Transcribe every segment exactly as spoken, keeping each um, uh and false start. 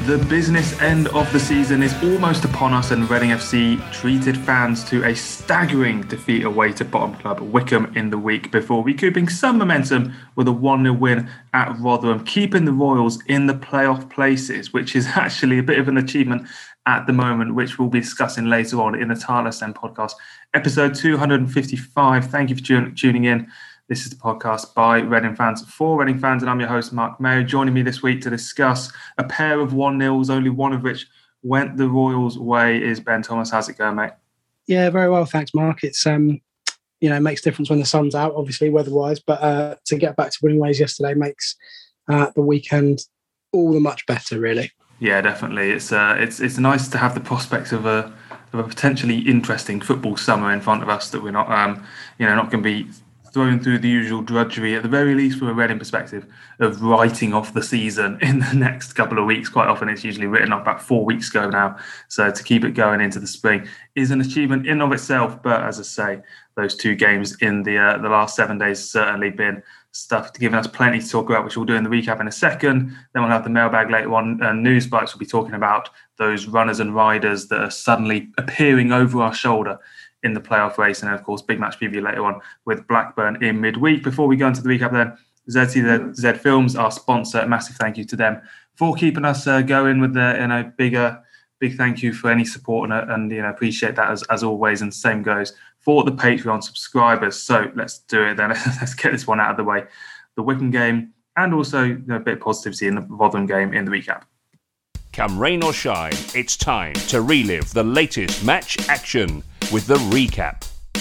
The business end of the season is almost upon us, and Reading F C treated fans to a staggering defeat away to bottom club Wycombe in the week before recouping some momentum with a one nil win at Rotherham, keeping the Royals in the playoff places, which is actually a bit of an achievement at the moment, which we'll be discussing later on in the Tireless End podcast, episode two hundred fifty-five. Thank you for tun- tuning in. This is the podcast by Reading fans for Reading fans, and I'm your host, Mark Mayo. Joining me this week to discuss a pair of one nils, only one of which went the Royals' way, is Ben Thomas. How's it going, mate? Yeah, very well, thanks, Mark. It's um, you know, it makes a difference when the sun's out, obviously weather-wise, but uh, to get back to winning ways yesterday makes uh, the weekend all the much better, really. Yeah, definitely. It's uh, it's it's nice to have the prospect of a of a potentially interesting football summer in front of us, that we're not um, you know, not going to be thrown through the usual drudgery, at the very least from a Reading perspective, of writing off the season in the next couple of weeks. Quite often it's usually written off about four weeks ago now. So to keep it going into the spring is an achievement in and of itself. But as I say, those two games in the uh, the last seven days has certainly been stuff giving us plenty to talk about, which we'll do in the recap in a second. Then we'll have the mailbag later on. Uh, News Bites will be talking about those runners and riders that are suddenly appearing over our shoulder in the playoff race, and of course big match preview later on with Blackburn in midweek. Before we go into the recap then, Z C Z Films, our sponsor, a massive thank you to them for keeping us uh, going with the, you know, bigger big thank you for any support, and, and you know, appreciate that as, as always, and same goes for the Patreon subscribers. So let's do it then. Let's get this one out of the way. The Wycombe game, and also, you know, a bit of positivity in the Rotherham game in the recap. Come rain or shine, it's time to relive the latest match action with the recap.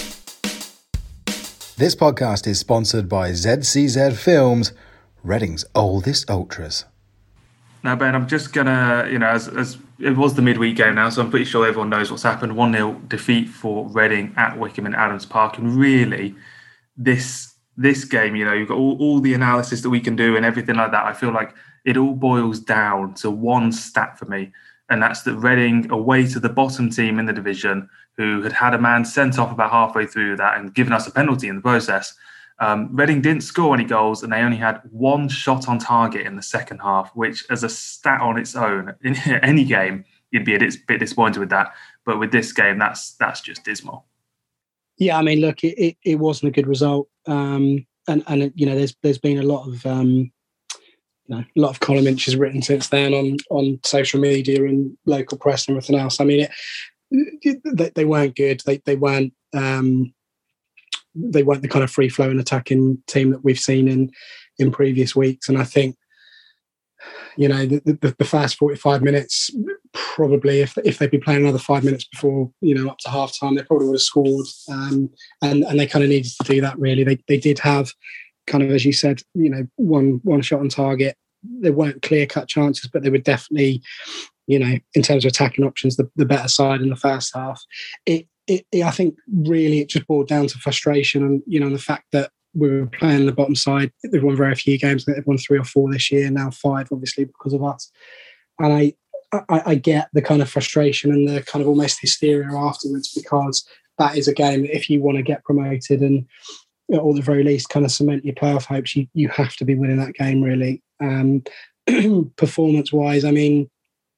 This podcast is sponsored by Z C Z Films, Reading's oldest ultras. Now, Ben, I'm just going to, you know, as, as it was the midweek game now, so I'm pretty sure everyone knows what's happened. one nil defeat for Reading at Wycombe in Adams Park. And really, this this game, you know, you've got all, all the analysis that we can do and everything like that. I feel like it all boils down to one stat for me, and that's that Reading, away to the bottom team in the division, who had had a man sent off about halfway through that and given us a penalty in the process, um, Reading didn't score any goals, and they only had one shot on target in the second half, which, as a stat on its own, in any game, you'd be a bit disappointed with that. But with this game, that's that's just dismal. Yeah, I mean, look, it, it, it wasn't a good result, um, and and you know, there's there's been a lot of um, you know, a lot of column inches written since then on on social media and local press and everything else. I mean, it, they, they weren't good. They they weren't um, they weren't the kind of free flowing attacking team that we've seen in in previous weeks. And I think, you know, the, the, the first forty-five minutes, probably if if they'd been playing another five minutes before, you know, up to half time, they probably would have scored. Um, and and they kind of needed to do that. Really, they they did have kind of, as you said, you know, one one shot on target. There weren't clear cut chances, but they were definitely, you know, in terms of attacking options, the, the better side in the first half. It, it, it, I think, really, it just boiled down to frustration, and you know, the fact that we were playing the bottom side. They've won very few games. They've won three or four this year, now five, obviously, because of us. And I, I, I get the kind of frustration and the kind of almost hysteria afterwards, because that is a game that if you want to get promoted and, or at the very least, kind of cement your playoff hopes, you you have to be winning that game, really. Um, performance-wise, I mean,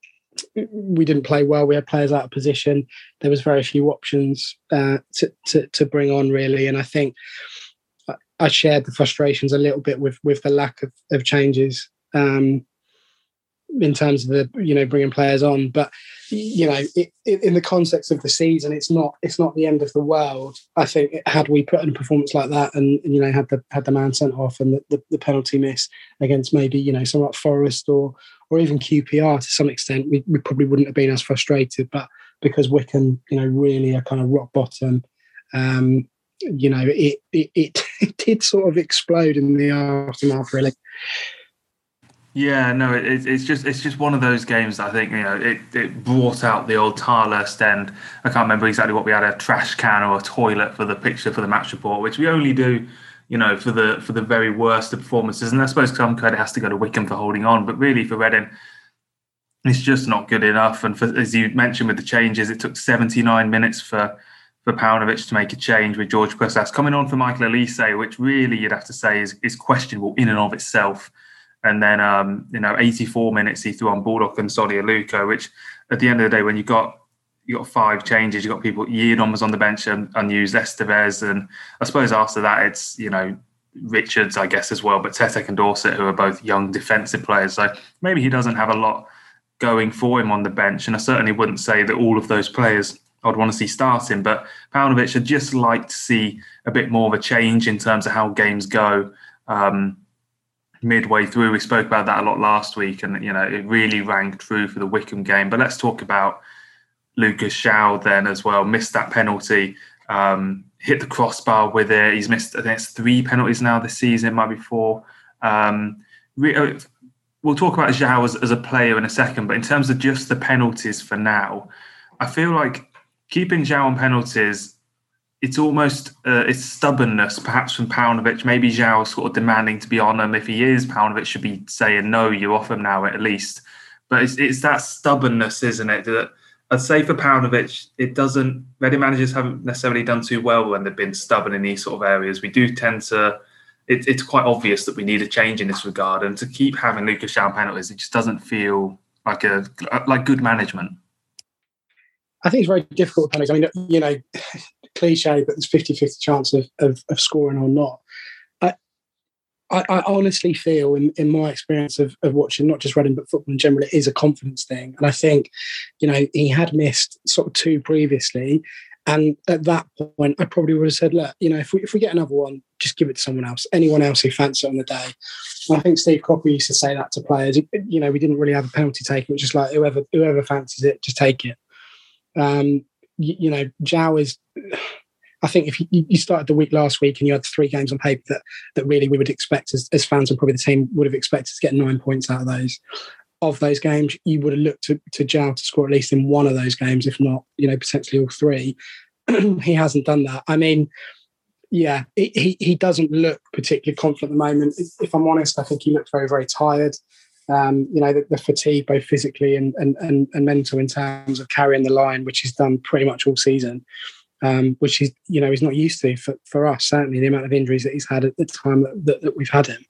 we didn't play well. We had players out of position. There was very few options uh, to, to to bring on, really. And I think I shared the frustrations a little bit with with the lack of, of changes um, in terms of the, you know, bringing players on. But you know, it, it, in the context of the season, it's not it's not the end of the world. I think had we put in a performance like that, and you know, had the had the man sent off and the, the, the penalty miss against maybe, you know, someone like Forest or or even Q P R to some extent, we, we probably wouldn't have been as frustrated. But because Wycombe, you know, really are kind of rock bottom, um, you know, it, it it it did sort of explode in the aftermath, really. Yeah, no, it, it's just it's just one of those games that I think, you know, it, it brought out the old Tireless End. I can't remember exactly what we had, a trash can or a toilet for the picture for the match report, which we only do, you know, for the for the very worst of performances. And I suppose some credit has to go to Wycombe for holding on, but really for Reading, it's just not good enough. And for, as you mentioned with the changes, it took seventy-nine minutes for for Paunovic to make a change with George Pussas coming on for Michael Elise, which really you'd have to say is, is questionable in and of itself. And then, um, you know, eighty-four minutes he threw on Baldock and Sodi Aluko, which at the end of the day, when you got you got five changes, you got people, Yiadon was on the bench and unused, Estevez. And I suppose after that, it's, you know, Richards, I guess, as well, but Tetek and Dorset, who are both young defensive players. So maybe he doesn't have a lot going for him on the bench. And I certainly wouldn't say that all of those players I'd want to see starting. But Paunovic, I'd just like to see a bit more of a change in terms of how games go um, midway through. We spoke about that a lot last week, and, you know, it really rang true for the Wycombe game. But let's talk about Lucas João then as well. Missed that penalty. Um, hit the crossbar with it. He's missed, I think it's three penalties now this season, it might be four. Um, re- we'll talk about João as, as a player in a second, but in terms of just the penalties for now, I feel like keeping João on penalties, it's almost uh, it's stubbornness perhaps from Paunovic. Maybe João sort of demanding to be on him. If he is, Paunovic should be saying, no, you're off him now at least. But it's, it's that stubbornness, isn't it, that I'd say for Paunovic, it doesn't. Reading managers haven't necessarily done too well when they've been stubborn in these sort of areas. We do tend to. It, it's quite obvious that we need a change in this regard, and to keep having Lucas João penalties, it just doesn't feel like a like good management. I think it's very difficult with penalties. I mean, you know, cliche, but there's fifty-fifty chance of, of, of scoring or not. I, I honestly feel, in, in my experience of, of watching not just Reading but football in general, it is a confidence thing. And I think, you know, he had missed sort of two previously, and at that point, I probably would have said, look, you know, if we if we get another one, just give it to someone else, anyone else who fancies it on the day. And I think Steve Cocker used to say that to players. You know, we didn't really have a penalty taken. It was just like whoever whoever fancies it, just take it. Um, you, you know, João is. I think if you, you started the week last week and you had three games on paper that that really we would expect as, as fans, and probably the team would have expected to get nine points out of those. Of those games, you would have looked to, to João to score at least in one of those games, if not, you know, potentially all three. He hasn't done that. I mean, yeah, it, he he doesn't look particularly confident at the moment. If I'm honest, I think he looked very, very tired. Um, you know, the, the fatigue, both physically and, and, and, and mental, in terms of carrying the line, which he's done pretty much all season. Um, which is, you know, he's not used to for, for us, certainly the amount of injuries that he's had at the time that, that, that we've had him.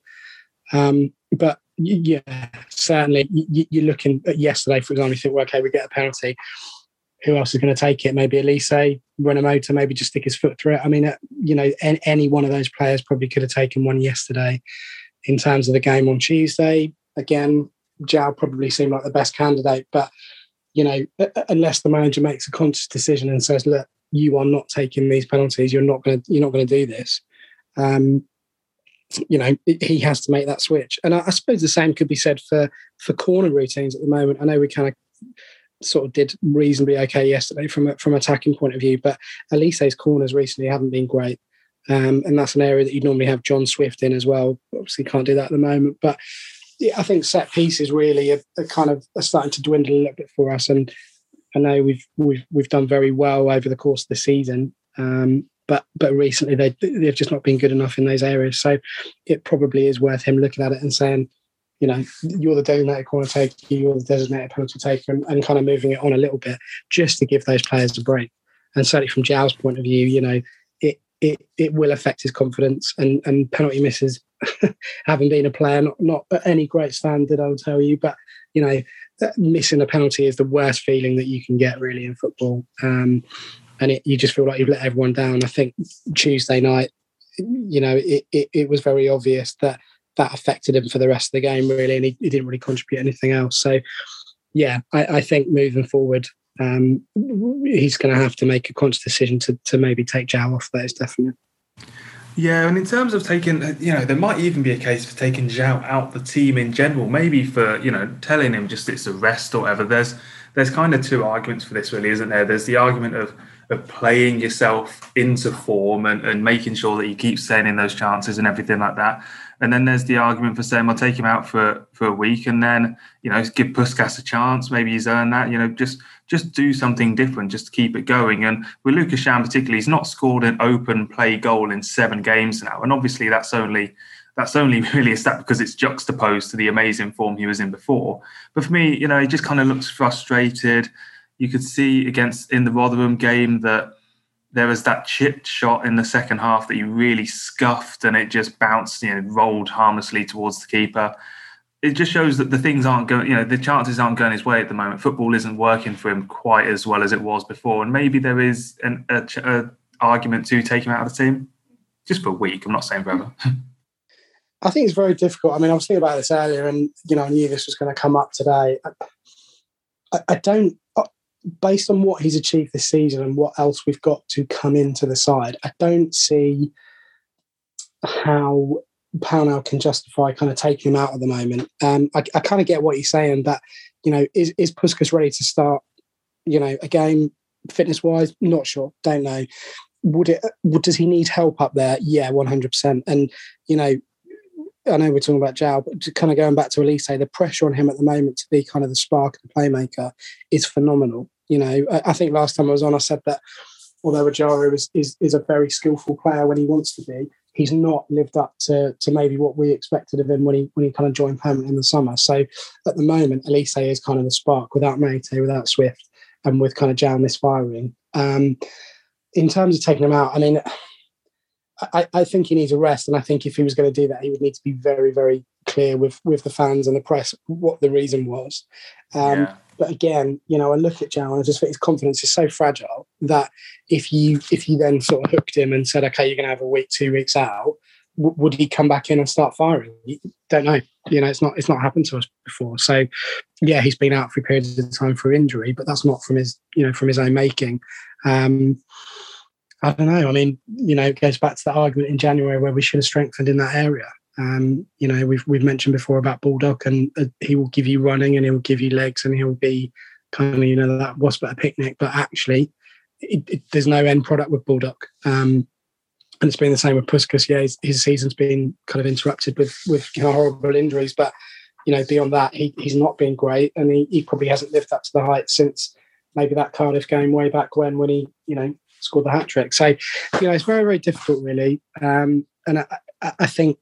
Um, but yeah, certainly you, you're looking at yesterday, for example, you think, well, okay, we get a penalty. Who else is going to take it? Maybe Elise, run a motor, maybe just stick his foot through it. I mean, uh, you know, any, any one of those players probably could have taken one yesterday. In terms of the game on Tuesday, again, João probably seemed like the best candidate, but, you know, unless the manager makes a conscious decision and says, look, you are not taking these penalties, you're not going to you're not going to do this. Um, you know, he has to make that switch. And I, I suppose the same could be said for for corner routines at the moment. I know we kind of sort of did reasonably okay yesterday from a, from an attacking point of view, but Elise's corners recently haven't been great. Um, and that's an area that you'd normally have John Swift in as well. Obviously can't do that at the moment. But yeah, I think set pieces really are, are kind of are starting to dwindle a little bit for us. And I know we've we've we've done very well over the course of the season, um, but but recently they they've just not been good enough in those areas. So it probably is worth him looking at it and saying, you know, you're the designated corner taker, you're the designated penalty taker, and, and kind of moving it on a little bit just to give those players a break. And certainly from João's point of view, you know, it it it will affect his confidence, and and penalty misses, having been a player, not not at any great standard, I'll tell you, but you know. Missing a penalty is the worst feeling that you can get really in football, um, and it, you just feel like you've let everyone down. I think Tuesday night, you know, it, it, it was very obvious that that affected him for the rest of the game really, and he, he didn't really contribute anything else. So yeah, I, I think moving forward, um, he's going to have to make a conscious decision to to maybe take João off. That is definitely. Yeah, and in terms of taking, you know, there might even be a case for taking João out the team in general, maybe for, you know, telling him just it's a rest or whatever. There's there's kind of two arguments for this really, isn't there? There's the argument of of playing yourself into form and, and making sure that you keep staying in those chances and everything like that. And then there's the argument for saying, well, take him out for, for a week and then, you know, give Puskas a chance. Maybe he's earned that, you know, just just do something different, just to keep it going. And with Lucas João particularly, he's not scored an open play goal in seven games now. And obviously that's only that's only really a stat because it's juxtaposed to the amazing form he was in before. But for me, you know, he just kind of looks frustrated. You could see against in the Rotherham game that there was that chipped shot in the second half that he really scuffed and it just bounced, you know, rolled harmlessly towards the keeper. it just shows that the things aren't going, you know, the chances aren't going his way at the moment. Football isn't working for him quite as well as it was before. And maybe there is an a, a argument to take him out of the team just for a week. I'm not saying forever. I think it's very difficult. I mean, I was thinking about this earlier and, you know, I knew this was going to come up today. I, I don't, based on what he's achieved this season and what else we've got to come into the side, I don't see how Pownall can justify kind of taking him out at the moment. Um, I, I kind of get what you're saying, that, you know, is, is Puskas ready to start, you know, a game fitness-wise? Not sure. Don't know. Would it? Would, does he need help up there? Yeah, one hundred percent. And, you know, I know we're talking about João, but kind of going back to Elise, the pressure on him at the moment to be kind of the spark and the playmaker is phenomenal. You know, I, I think last time I was on, I said that although Ajaro is, is is a very skillful player when he wants to be, he's not lived up to to maybe what we expected of him when he when he kind of joined Permanent in the summer. So at the moment, Elise is kind of the spark without Meite, without Swift, and with kind of João misfiring. Um, in terms of taking him out, I mean, I, I think he needs a rest, and I think if he was going to do that, he would need to be very, very clear with with the fans and the press what the reason was. Um, yeah. But again, you know, I look at João and I just think his confidence is so fragile that if you if you then sort of hooked him and said, okay, you're going to have a week, two weeks out, w- would he come back in and start firing? You don't know. You know, it's not it's not happened to us before. So, yeah, he's been out for periods of time for injury, but that's not from his you know from his own making. Um, I don't know. I mean, you know, it goes back to that argument in January where we should have strengthened in that area. Um, you know, we've we've mentioned before about Baldock, and uh, he will give you running and he'll give you legs and he'll be kind of, you know, that wasp at a picnic. But actually, it, it, there's no end product with Baldock. Um, and it's been the same with Puskas. Yeah, his, his season's been kind of interrupted with with you know, horrible injuries. But, you know, beyond that, he, he's not been great. And he, he probably hasn't lived up to the height since maybe that Cardiff game way back when, when he, you know, scored the hat trick. So, you know, it's very, very difficult, really. Um, and I, I think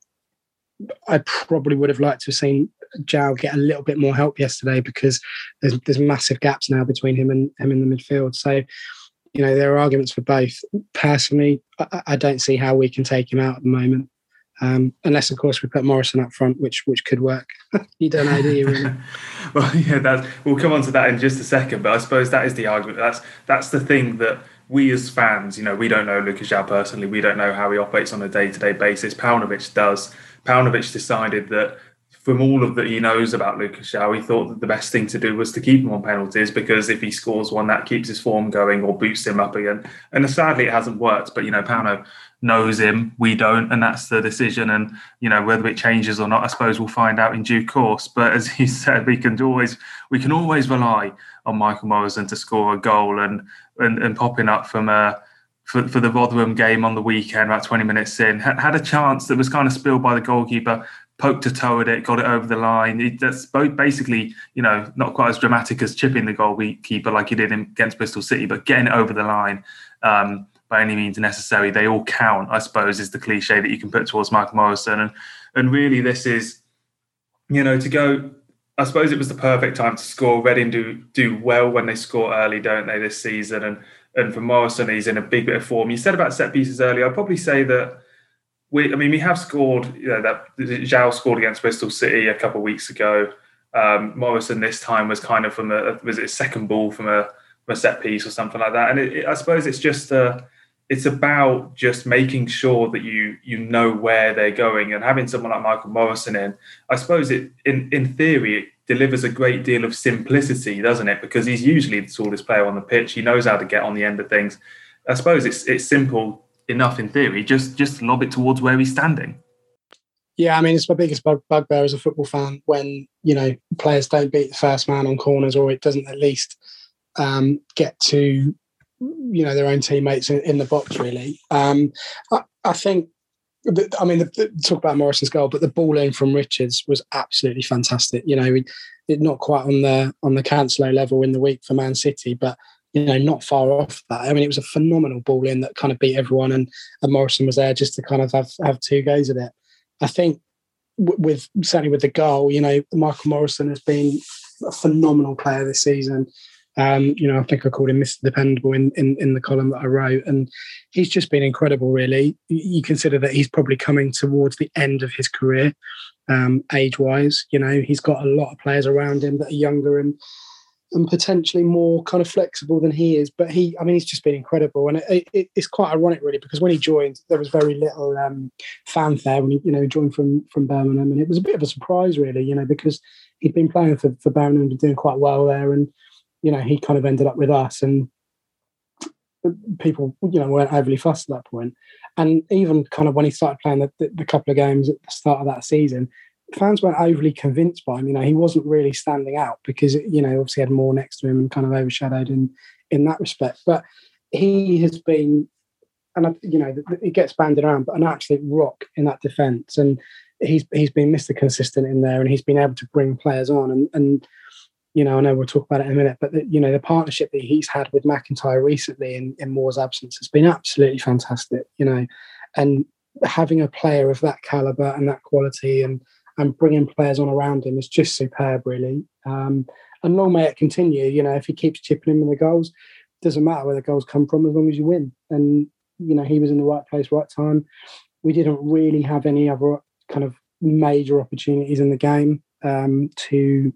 I probably would have liked to have seen João get a little bit more help yesterday, because there's there's massive gaps now between him and him in the midfield. So, you know, there are arguments for both. Personally, I, I don't see how we can take him out at the moment. Um, unless, of course, we put Morrison up front, which which could work. You don't know, do you, really? Well, yeah, that's, we'll come on to that in just a second. But I suppose that is the argument. That's that's the thing that we as fans, you know, we don't know Lucas João personally. We don't know how he operates on a day-to-day basis. Paunovic does. Paunovic decided that from all of that he knows about Lucas João, he thought that the best thing to do was to keep him on penalties, because if he scores one, that keeps his form going or boosts him up again. And sadly, it hasn't worked. But, you know, Pauno knows him, we don't, and that's the decision. And, you know, whether it changes or not, I suppose we'll find out in due course. But as you said, we can always we can always rely on Michael Morrison to score a goal, and and, and popping up from a for, for the Rotherham game on the weekend, about twenty minutes in, had, had a chance that was kind of spilled by the goalkeeper, poked a toe at it, got it over the line. It, that's both basically, you know, not quite as dramatic as chipping the goalkeeper like he did in, against Bristol City, but getting it over the line um, by any means necessary. They all count, I suppose, is the cliche that you can put towards Michael Morrison. And and really this is, you know, to go, I suppose it was the perfect time to score. Reading do do well when they score early, don't they, this season? And and for Morrison, he's in a big bit of form. You said about set pieces earlier. I'd probably say that we, I mean, we have scored, you know, that João scored against Bristol City a couple of weeks ago. Um, Morrison this time was kind of from a, was it a second ball from a, from a set piece or something like that. And it, it, I suppose it's just uh, it's about just making sure that you you know where they're going, and having someone like Michael Morrison in, I suppose it in, in theory, it delivers a great deal of simplicity, doesn't it? Because he's usually the tallest player on the pitch. He knows how to get on the end of things. I suppose it's it's simple enough in theory. Just just lob it towards where he's standing. Yeah, I mean, it's my biggest bug- bugbear as a football fan when, you know, players don't beat the first man on corners, or it doesn't at least um, get to, you know, their own teammates in, in the box, really. Um, I, I think, that, I mean, the, the, talk about Morrison's goal, but the ball in from Richards was absolutely fantastic. You know, it, not quite on the on the Cancelo level in the week for Man City, but, you know, not far off that. I mean, it was a phenomenal ball in that kind of beat everyone, and, and Morrison was there just to kind of have, have two goes at it. I think with certainly with the goal, you know, Michael Morrison has been a phenomenal player this season. Um, you know, I think I called him Mister Dependable in, in, in the column that I wrote, and he's just been incredible, really. You consider that he's probably coming towards the end of his career. um, age-wise. You know, he's got a lot of players around him that are younger and and potentially more kind of flexible than he is. But he, I mean, he's just been incredible. And it, it, it's quite ironic, really, because when he joined, there was very little um, fanfare when he, you know, joined from from Birmingham. And it was a bit of a surprise, really, you know, because he'd been playing for, for Birmingham and doing quite well there. And, you know, he kind of ended up with us. And people, you know, weren't overly fussed at that point. And even kind of when he started playing the, the, the couple of games at the start of that season, fans weren't overly convinced by him. You know, he wasn't really standing out because, you know, obviously had more next to him and kind of overshadowed in, in that respect. But he has been, and, you know, it gets banded around, but an absolute rock in that defence. And he's he's been Mister Consistent in there, and he's been able to bring players on. And, and you know, I know we'll talk about it in a minute, but, the, you know, the partnership that he's had with McIntyre recently in, in Moore's absence has been absolutely fantastic, you know. And having a player of that calibre and that quality and and bringing players on around him is just superb, really. Um, and long may it continue. You know, if he keeps chipping in with the goals, doesn't matter where the goals come from as long as you win. And, you know, he was in the right place, right time. We didn't really have any other kind of major opportunities in the game um, to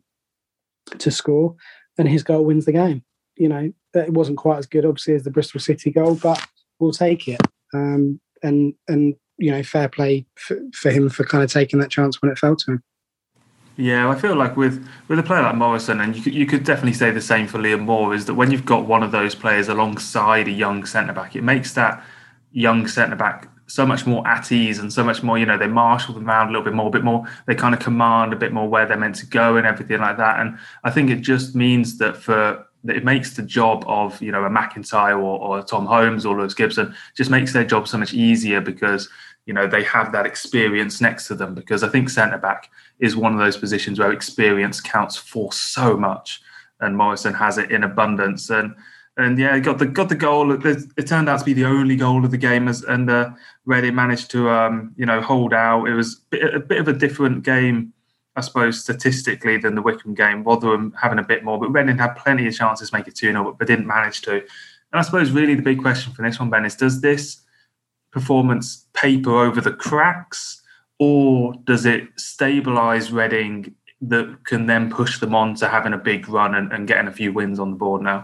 to score. And his goal wins the game. You know, it wasn't quite as good, obviously, as the Bristol City goal, but we'll take it. Um, and, and, you know, fair play for, for him for kind of taking that chance when it fell to him. Yeah, I feel like with, with a player like Morrison, and you could, you could definitely say the same for Liam Moore, is that when you've got one of those players alongside a young centre-back, it makes that young centre-back so much more at ease and so much more, you know, they marshal them around a little bit more, a bit more, they kind of command a bit more where they're meant to go and everything like that. And I think it just means that for that it makes the job of, you know, a McIntyre or, or Tom Holmes or Lewis Gibson, just makes their job so much easier because, you know, they have that experience next to them. Because I think centre-back is one of those positions where experience counts for so much, and Morrison has it in abundance. And and yeah, got the got the goal. It, it turned out to be the only goal of the game, as and uh, Reading managed to um, you know hold out. It was a bit, a bit of a different game, I suppose, statistically than the Wycombe game. Rotherham having a bit more, but Reading had plenty of chances to make it two nil, but didn't manage to. And I suppose really the big question for this one, Ben, is does this performance paper over the cracks, or does it stabilise Reading that can then push them on to having a big run and, and getting a few wins on the board now?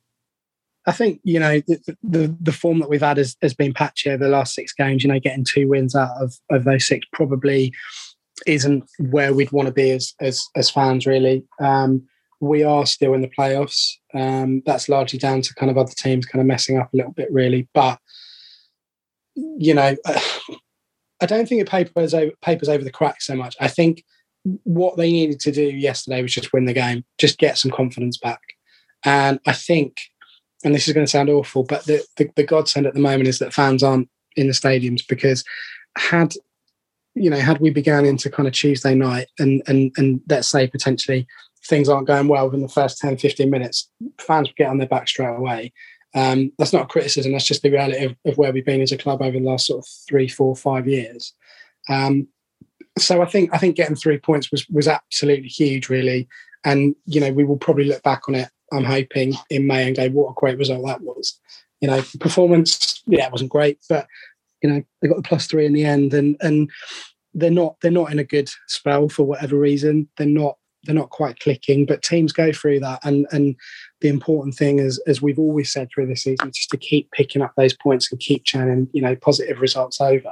I think, you know, the, the, the form that we've had has, has been patchy over the last six games. You know, getting two wins out of, of those six probably isn't where we'd want to be as as, as fans, really. Um, we are still in the playoffs. Um, that's largely down to kind of other teams kind of messing up a little bit, really. But, you know, I don't think it papers over, papers over the cracks so much. I think what they needed to do yesterday was just win the game, just get some confidence back. And I think, and this is going to sound awful, but the, the, the godsend at the moment is that fans aren't in the stadiums, because had, you know, had we began into kind of Tuesday night and, and, and let's say potentially things aren't going well within the first ten, fifteen minutes, fans would get on their back straight away. Um, that's not a criticism. That's just the reality of, of where we've been as a club over the last sort of three, four, five years. Um, so I think I think getting three points was was absolutely huge, really. And you know, we will probably look back on it, I'm hoping, in May and go, what a great result that was. You know, performance, yeah, it wasn't great, but you know, they got the plus three in the end, and and they're not they're not in a good spell for whatever reason. They're not they're not quite clicking, but teams go through that, and and the important thing is, as we've always said through this season, just to keep picking up those points and keep churning, you know, positive results over,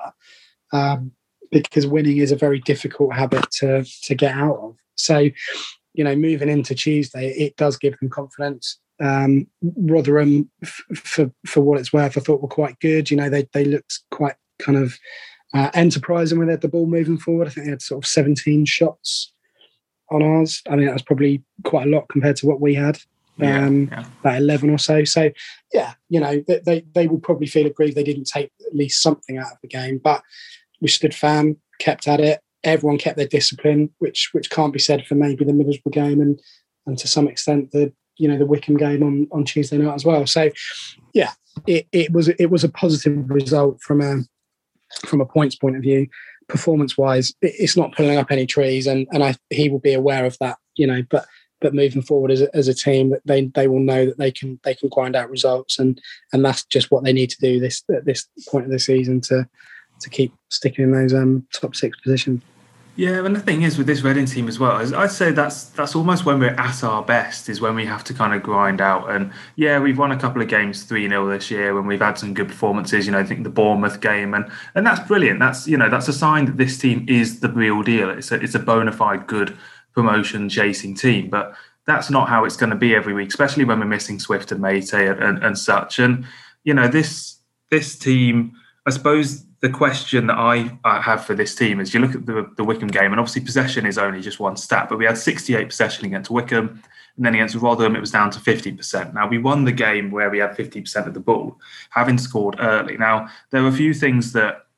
um, because winning is a very difficult habit to to get out of. So, you know, moving into Tuesday, it does give them confidence. Um, Rotherham, f- for for what it's worth, I thought were quite good. You know, they they looked quite kind of uh, enterprising when they had the ball moving forward. I think they had sort of seventeen shots on ours. I mean, that was probably quite a lot compared to what we had. Um, yeah, yeah. About eleven or so. So, yeah, you know, they, they they will probably feel aggrieved they didn't take at least something out of the game. But we stood firm, kept at it. Everyone kept their discipline, which which can't be said for maybe the Middlesbrough game and and to some extent the you know the Wycombe game on, on Tuesday night as well. So, yeah, it, it was it was a positive result from a from a points point of view. Performance wise, it's not pulling up any trees, and and I he will be aware of that. You know, but. But moving forward as a, as a team, that they they will know that they can they can grind out results, and and that's just what they need to do this at this point of the season to to keep sticking in those um, top six positions. Yeah, and the thing is with this Reading team as well, is I'd say that's that's almost when we're at our best, is when we have to kind of grind out. And yeah, we've won a couple of games three nil this year when we've had some good performances, you know, I think the Bournemouth game, and and that's brilliant. That's, you know, that's a sign that this team is the real deal. It's a, it's a bona fide good promotion chasing team, but that's not how it's going to be every week, especially when we're missing Swift and Mate and, and, and such. And, you know, this this team, I suppose the question that I uh, have for this team is, you look at the, the Wycombe game, and obviously possession is only just one stat, but we had sixty-eight possession against Wycombe, and then against Rotherham it was down to fifty percent. Now, we won the game where we had fifty percent of the ball, having scored early. Now, there are a few things that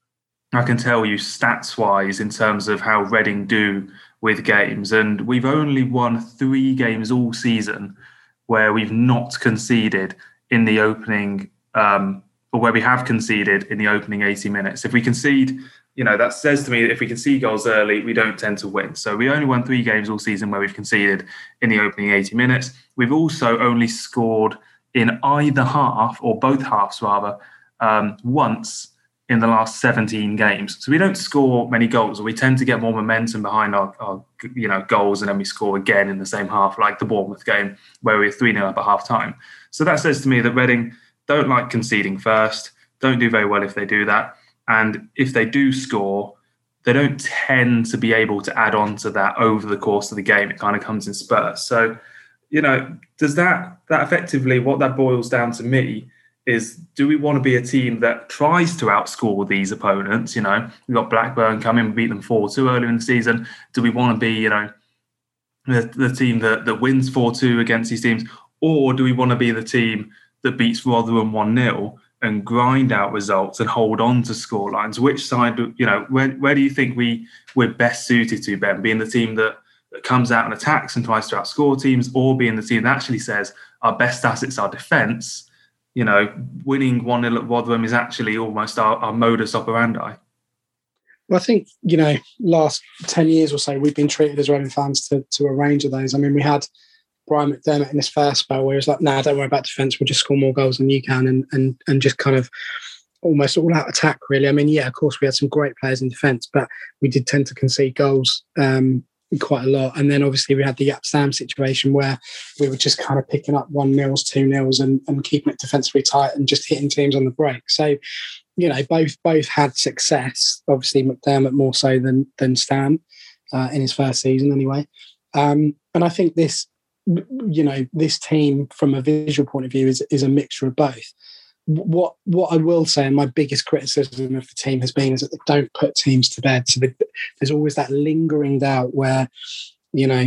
I can tell you stats-wise in terms of how Reading do with games, and we've only won three games all season where we've not conceded in the opening um or where we have conceded in the opening eighty minutes. If we concede, you know, that says to me that if we concede goals early, we don't tend to win. So we only won three games all season where we've conceded in the opening eighty minutes. We've also only scored in either half, or both halves rather, um, once in the last seventeen games. So we don't score many goals. We tend to get more momentum behind our, our you know, goals, and then we score again in the same half, like the Bournemouth game where we were three nil up at half time. So that says to me that Reading don't like conceding first, don't do very well if they do that. And if they do score, they don't tend to be able to add on to that over the course of the game. It kind of comes in spurts. So, you know, does that, that effectively, what that boils down to me is, do we want to be a team that tries to outscore these opponents? You know, we've got Blackburn coming, we beat them four two earlier in the season. Do we want to be, you know, the, the team that, that wins four two against these teams? Or do we want to be the team that beats Rotherham one nil and grind out results and hold on to scorelines? Which side, you know, where where do you think we, we're best suited to, Ben? Being the team that, that comes out and attacks and tries to outscore teams, or being the team that actually says our best assets are defence? You know, winning one nil at Rotherham is actually almost our, our modus operandi. Well, I think, you know, last ten years or so, we've been treated as Reading fans to, to a range of those. I mean, we had Brian McDermott in his first spell where he was like, nah, don't worry about defence, we'll just score more goals than you can, and and and just kind of almost all out attack, really. I mean, yeah, of course we had some great players in defence, but we did tend to concede goals um, quite a lot. And then obviously we had the Yap Sam situation where we were just kind of picking up one nils, two nils and, and keeping it defensively tight and just hitting teams on the break. So, you know, both both had success. Obviously McDermott more so than than Stan uh, in his first season anyway. Um, and I think this, you know, this team from a visual point of view is is a mixture of both. What what I will say, and my biggest criticism of the team has been, is that they don't put teams to bed. So they, there's always that lingering doubt where, you know,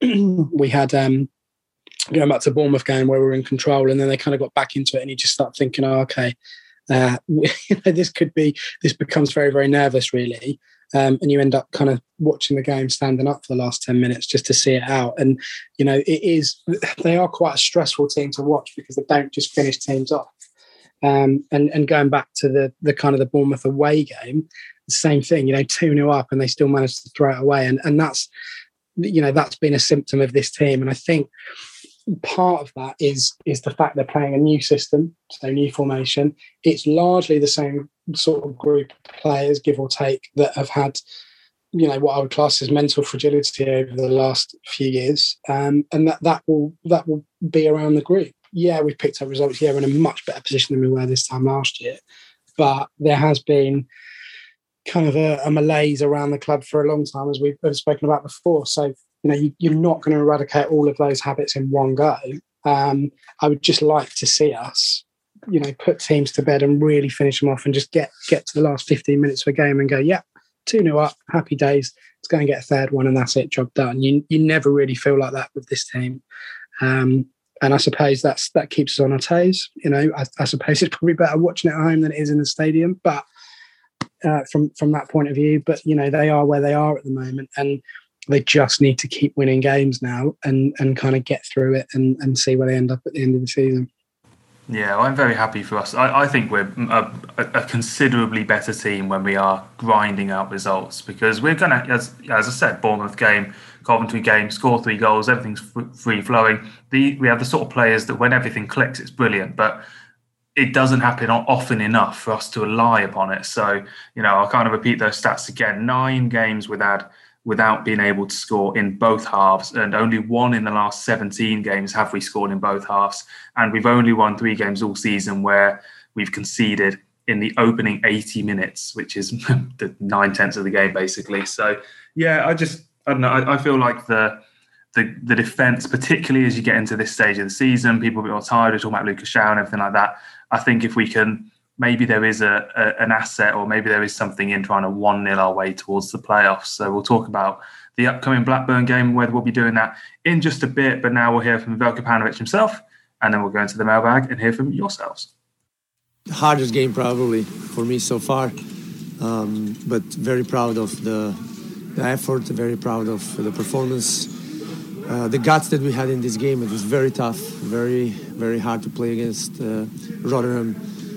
we had um, going back to the Bournemouth game where we were in control, and then they kind of got back into it, and you just start thinking, oh, okay, uh, you know, this could be, this becomes very, very nervous, really. Um, and you end up kind of watching the game standing up for the last ten minutes just to see it out. And, you know, it is, they are quite a stressful team to watch because they don't just finish teams off. Um, and, and going back to the the kind of the Bournemouth away game, the same thing, you know, two nil up and they still managed to throw it away. And, and that's, you know, that's been a symptom of this team. And I think part of that is, is the fact they're playing a new system, so new formation. It's largely the same sort of group of players, give or take, that have had, you know, what I would class as mental fragility over the last few years. Um, and that, that will that will be around the group. Yeah, we've picked up results. Yeah, we're in a much better position than we were this time last year. But there has been kind of a, a malaise around the club for a long time, as we've spoken about before. So, you know, you, you're not going to eradicate all of those habits in one go. Um, I would just like to see us, you know, put teams to bed and really finish them off and just get get to the last fifteen minutes of a game and go, yeah, two nil up, happy days. Let's go and get a third one and that's it, job done. You you never really feel like that with this team. Um, And I suppose that's that keeps us on our toes. You know, I, I suppose it's probably better watching it at home than it is in the stadium. But uh, from from that point of view, but you know, they are where they are at the moment, and they just need to keep winning games now and and kind of get through it and, and see where they end up at the end of the season. Yeah, I'm very happy for us. I, I think we're a, a considerably better team when we are grinding out results, because we're going to, as, as I said, Bournemouth game, Coventry game, score three goals, everything's free flowing. The, we have the sort of players that when everything clicks, it's brilliant. But it doesn't happen often enough for us to rely upon it. So, you know, I'll kind of repeat those stats again. Nine games without without being able to score in both halves, and only one in the last seventeen games have we scored in both halves. And we've only won three games all season where we've conceded in the opening eighty minutes, which is the nine-tenths of the game, basically. So, yeah, I just, I don't know, I, I feel like the the the defence, particularly as you get into this stage of the season, people are a bit more tired, we're talking about Lucas João and everything like that. I think if we can, maybe there is a, a an asset, or maybe there is something in trying to one nil our way towards the playoffs. So we'll talk about the upcoming Blackburn game, whether we'll be doing that in just a bit. But now we'll hear from Veljko Paunovic himself, and then we'll go into the mailbag and hear from yourselves. The hardest game probably for me so far, um, but very proud of the, the effort, very proud of the performance. Uh, the guts that we had in this game, it was very tough, very, very hard to play against uh, Rotherham,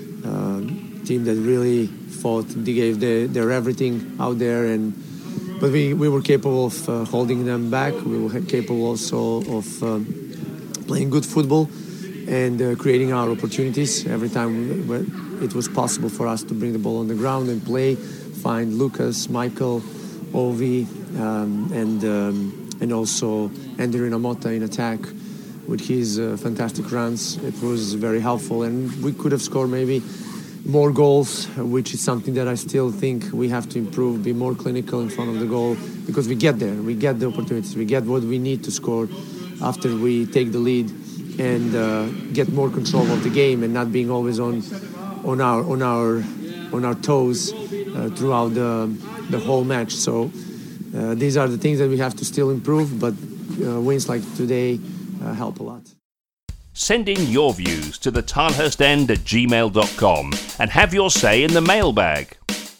uh, team that really fought. They gave their, their everything out there, and but we, we were capable of uh, holding them back. We were capable also of um, playing good football and uh, creating our opportunities every time we, it was possible for us to bring the ball on the ground and play, find Lucas, Michael, Ovi, um, and um, and also Andrew Namota in attack with his uh, fantastic runs. It was very helpful, and we could have scored maybe more goals, which is something that I still think we have to improve, be more clinical in front of the goal, because we get there, we get the opportunities, we get what we need to score after we take the lead, and uh, get more control of the game and not being always on on our on our on our toes uh, throughout the the whole match. So uh, these are the things that we have to still improve, but uh, wins like today uh, help a lot. Send in your views to the Tilehurst End at gmail dot com and have your say in the mailbag.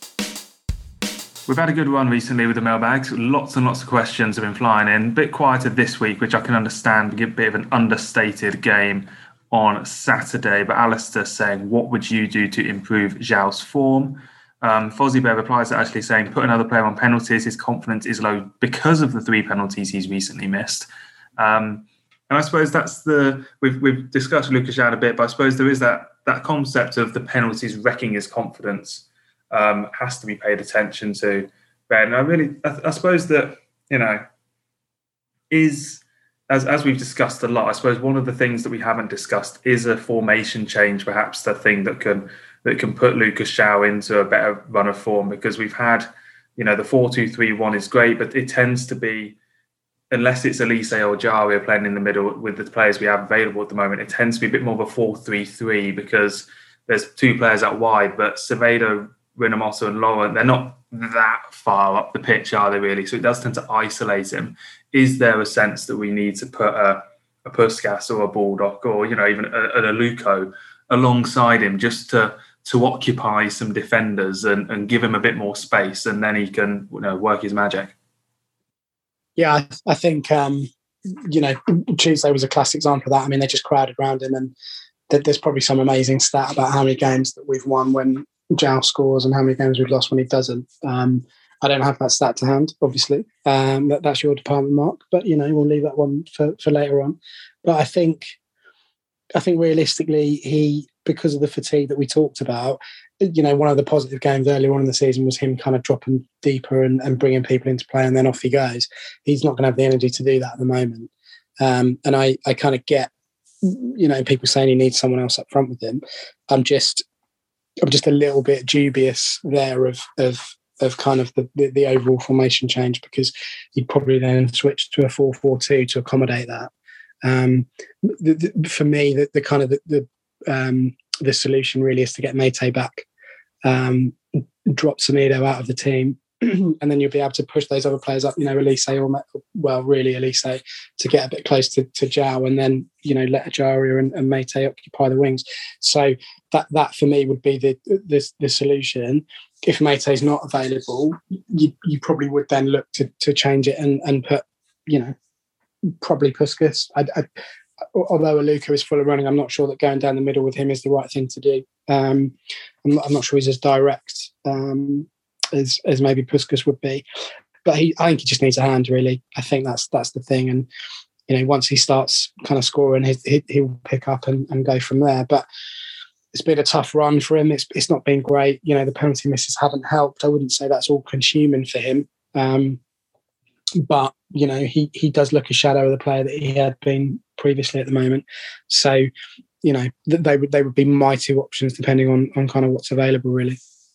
We've had a good run recently with the mailbags. Lots and lots of questions have been flying in. A bit quieter this week, which I can understand, a bit of an understated game on Saturday. But Alistair saying, what would you do to improve João's form? Um, Fozzie Bear replies actually saying, put another player on penalties. His confidence is low because of the three penalties he's recently missed. Um, and I suppose that's the, we've we've discussed Lucas João a bit, but I suppose there is that that concept of the penalties wrecking his confidence. Um, has to be paid attention to. Ben, I really, I, I suppose that, you know, is, as as we've discussed a lot, I suppose one of the things that we haven't discussed is a formation change, perhaps the thing that can that can put Lucas João into a better run of form, because we've had, you know, the four two three one is great, but it tends to be, unless it's Elise or Djaria playing in the middle with the players we have available at the moment, it tends to be a bit more of a four three three, because there's two players out wide, but Semedo, Rinomhota and Laurent, they're not that far up the pitch, are they really? So it does tend to isolate him. Is there a sense that we need to put a, a Puskas or a Baldock, or, you know, even a, a Aluko alongside him, just to to occupy some defenders and, and give him a bit more space, and then he can, you know, work his magic? Yeah, I, I think, um, you know, Tuesday was a classic example of that. I mean, they just crowded around him, and th- there's probably some amazing stat about how many games that we've won when João scores and how many games we've lost when he doesn't. Um, I don't have that stat to hand, obviously. Um, that, that's your department, Mark. But, you know, we'll leave that one for, for later on. But I think, I think realistically, he, because of the fatigue that we talked about, you know, one of the positive games earlier on in the season was him kind of dropping deeper and, and bringing people into play, and then off he goes. He's not going to have the energy to do that at the moment. Um, and I, I kind of get, you know, people saying he needs someone else up front with him. I'm just... I'm just a little bit dubious there of of of kind of the, the, the overall formation change, because you'd probably then switch to a four four two to accommodate that. Um, the, the, for me, the, the kind of the the, um, the solution really is to get Meite back, um, drop Semedo out of the team, and then you'll be able to push those other players up. You know, Elise or well, really Elise to get a bit close to, to João, and then, you know, let Djaria and, and Meite occupy the wings. So that that for me would be the the, the solution. If Meite's not available, you you probably would then look to to change it and and put, you know, probably Puskas. I, I, although Aluko is full of running, I'm not sure that going down the middle with him is the right thing to do. Um, I'm, not, I'm not sure he's as direct um, as as maybe Puskas would be, but he, I think he just needs a hand, really. I think that's that's the thing, and, you know, once he starts kind of scoring, he, he, he'll pick up and, and go from there. But it's been a tough run for him. It's it's not been great. You know, the penalty misses haven't helped. I wouldn't say that's all consuming for him. Um, but, you know, he, he does look a shadow of the player that he had been previously at the moment. So, you know, they would they would be my two options depending on, on kind of what's available, really.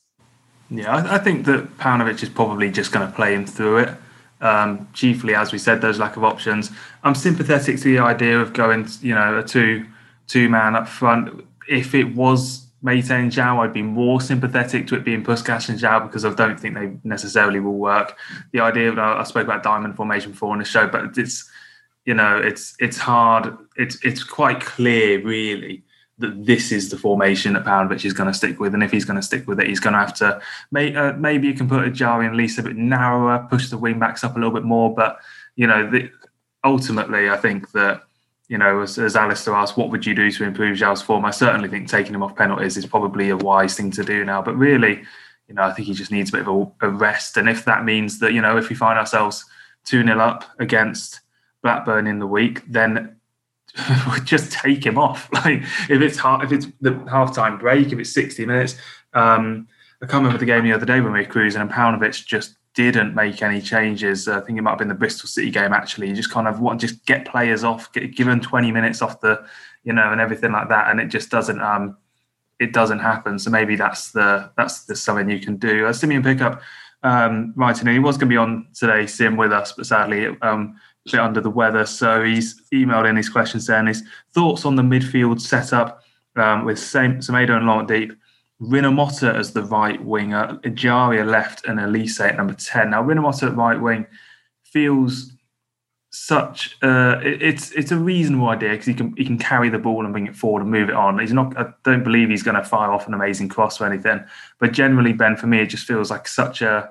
Yeah, I, I think that Paunovic is probably just going to play him through it. Um, chiefly, as we said, those lack of options. I'm sympathetic to the idea of going, you know, a two two man up front. If it was Meite and João, I'd be more sympathetic to it being Puskás and João because I don't think they necessarily will work. The idea of, I spoke about diamond formation before on the show, but it's, you know, it's it's hard. It's it's quite clear, really, that this is the formation that Paunovic is going to stick with. And if he's going to stick with it, he's going to have to, may, uh, maybe you can put Ajari and Lisa a bit narrower, push the wing backs up a little bit more. But, you know, the, ultimately, I think that, you know, as, as Alistair asked, what would you do to improve João's form? I certainly think taking him off penalties is probably a wise thing to do now. But really, you know, I think he just needs a bit of a, a rest. And if that means that, you know, if we find ourselves two nil up against Blackburn in the week, then just take him off. Like if it's half, if it's the half-time break, if it's sixty minutes. Um, I can't remember the game the other day when we were cruising and Paunovic just didn't make any changes. Uh, I think it might have been the Bristol City game actually. You just kind of want to just get players off, get, give them twenty minutes off the, you know, and everything like that, and it just doesn't. Um, it doesn't happen. So maybe that's the that's the something you can do. Uh, Simeon Pickup, um, writing, he was going to be on today, Sim, with us, but sadly, um. a bit under the weather, so he's emailed in his questions saying his thoughts on the midfield setup um, with Semedo and Laurent Deep, Rinomhota as the right winger, Ejaria left, and Elise at number ten. Now Rinomhota at right wing feels such uh, it, it's it's a reasonable idea because he can he can carry the ball and bring it forward and move it on. He's not. I don't believe he's going to fire off an amazing cross or anything, but generally, Ben, for me, it just feels like such a,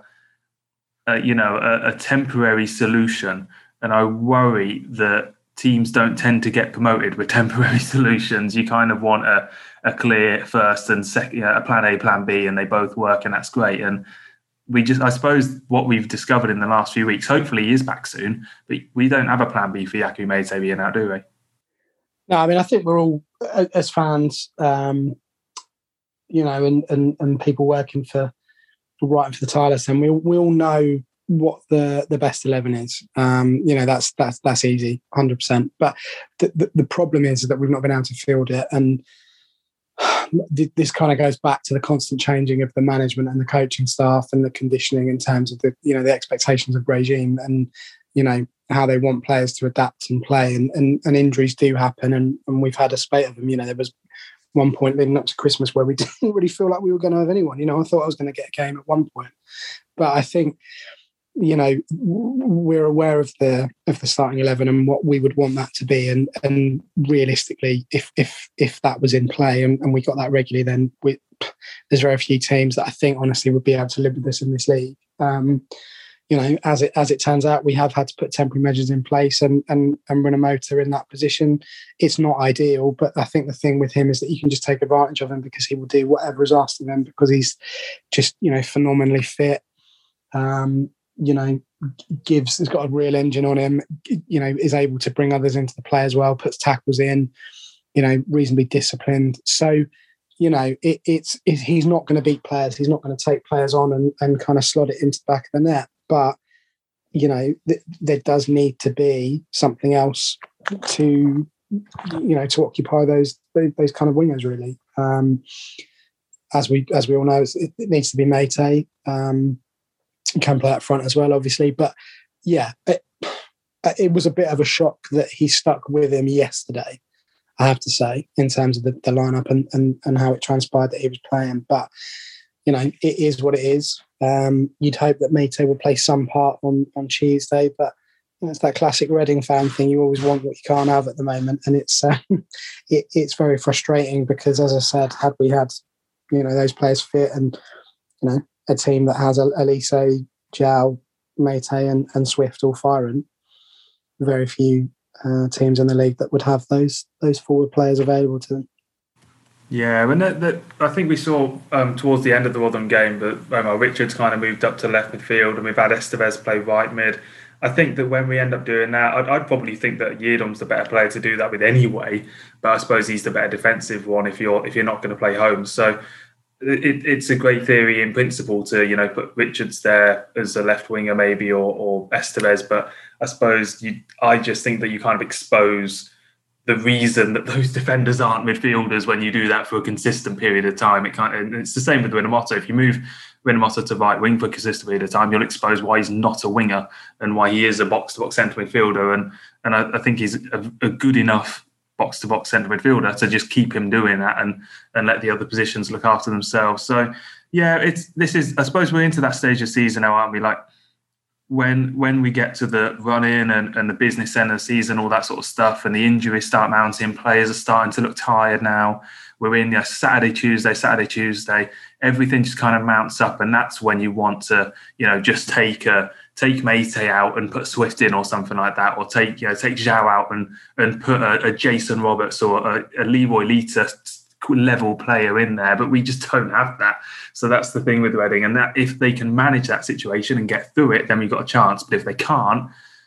a you know a, a temporary solution. And I worry that teams don't tend to get promoted with temporary solutions. You kind of want a, a clear first and second, you know, a plan A, plan B, and they both work, and that's great. And we just, I suppose, what we've discovered in the last few weeks, hopefully he is back soon, but we don't have a plan B for Yakou Meite being out, do we? No, I mean, I think we're all, as fans, um, you know, and, and, and people working for, writing for the Tylers, and we we all know what the the best eleven is. Um, you know, that's that's that's easy, one hundred percent. But the, the, the problem is that we've not been able to field it. And this kind of goes back to the constant changing of the management and the coaching staff and the conditioning in terms of the, you know, the expectations of regime and, you know, how they want players to adapt and play. And, and, and injuries do happen. And, and we've had a spate of them. You know, there was one point leading up to Christmas where we didn't really feel like we were going to have anyone. You know, I thought I was going to get a game at one point. But I think, you know, we're aware of the of the starting eleven and what we would want that to be, and and realistically, if if if that was in play and, and we got that regularly, then we, there's very few teams that I think honestly would be able to live with this in this league. Um, you know, as it as it turns out, we have had to put temporary measures in place, and and and Rinomhota in that position. It's not ideal, but I think the thing with him is that you can just take advantage of him because he will do whatever is asked of him because he's just, you know, phenomenally fit. Um, you know, gives, has got a real engine on him, you know, is able to bring others into the play as well, puts tackles in, you know, reasonably disciplined. So, you know, it, it's, it, he's not going to beat players. He's not going to take players on and, and kind of slot it into the back of the net. But, you know, th- there does need to be something else to, you know, to occupy those, those, those kind of wingers, really. Um, as we, as we all know, it, it needs to be Meite. Um, can play up front as well, obviously. But yeah, it, it was a bit of a shock that he stuck with him yesterday, I have to say, in terms of the, the lineup and, and, and how it transpired that he was playing. But, you know, it is what it is. Um, you'd hope that Meite will play some part on, on Tuesday, but you know, it's that classic Reading fan thing. You always want what you can't have at the moment. And it's uh, it, it's very frustrating because, as I said, had we had, you know, those players fit and, you know, a team that has Elise, João, Meite and, and Swift all firing. Very few uh, teams in the league that would have those those forward players available to them. Yeah, and that, that, I think we saw um, towards the end of the Rotherham game that um, Richards kind of moved up to left midfield and we've had Estevez play right mid. I think that when we end up doing that, I'd, I'd probably think that Yiadom's the better player to do that with anyway. But I suppose he's the better defensive one if you're if you're not going to play home. So it, it's a great theory in principle to, you know, put Richards there as a left winger maybe, or, or Estevez. But I suppose you, I just think that you kind of expose the reason that those defenders aren't midfielders when you do that for a consistent period of time. It can't. And it's the same with Winamoto. If you move Winamoto to right wing for a consistent period of time, you'll expose why he's not a winger and why he is a box-to-box centre midfielder. And and I, I think he's a, a good enough box-to-box centre midfielder to just keep him doing that and and let the other positions look after themselves. So yeah, it's this is. I suppose we're into that stage of season now, aren't we? Like when when we get to the run-in and, and the business end of the season, all that sort of stuff, and the injuries start mounting, players are starting to look tired now. We're in, you know, Saturday, Tuesday, Saturday, Tuesday. Everything just kind of mounts up, and that's when you want to, you know, just take a take Mate out and put Swift in or something like that, or take, you know, take Zhao out and and put a, a Jason Roberts or a, a Leroy Lita level player in there. But we just don't have that. So that's the thing with Reading, and that if they can manage that situation and get through it, then we've got a chance. But if they can't,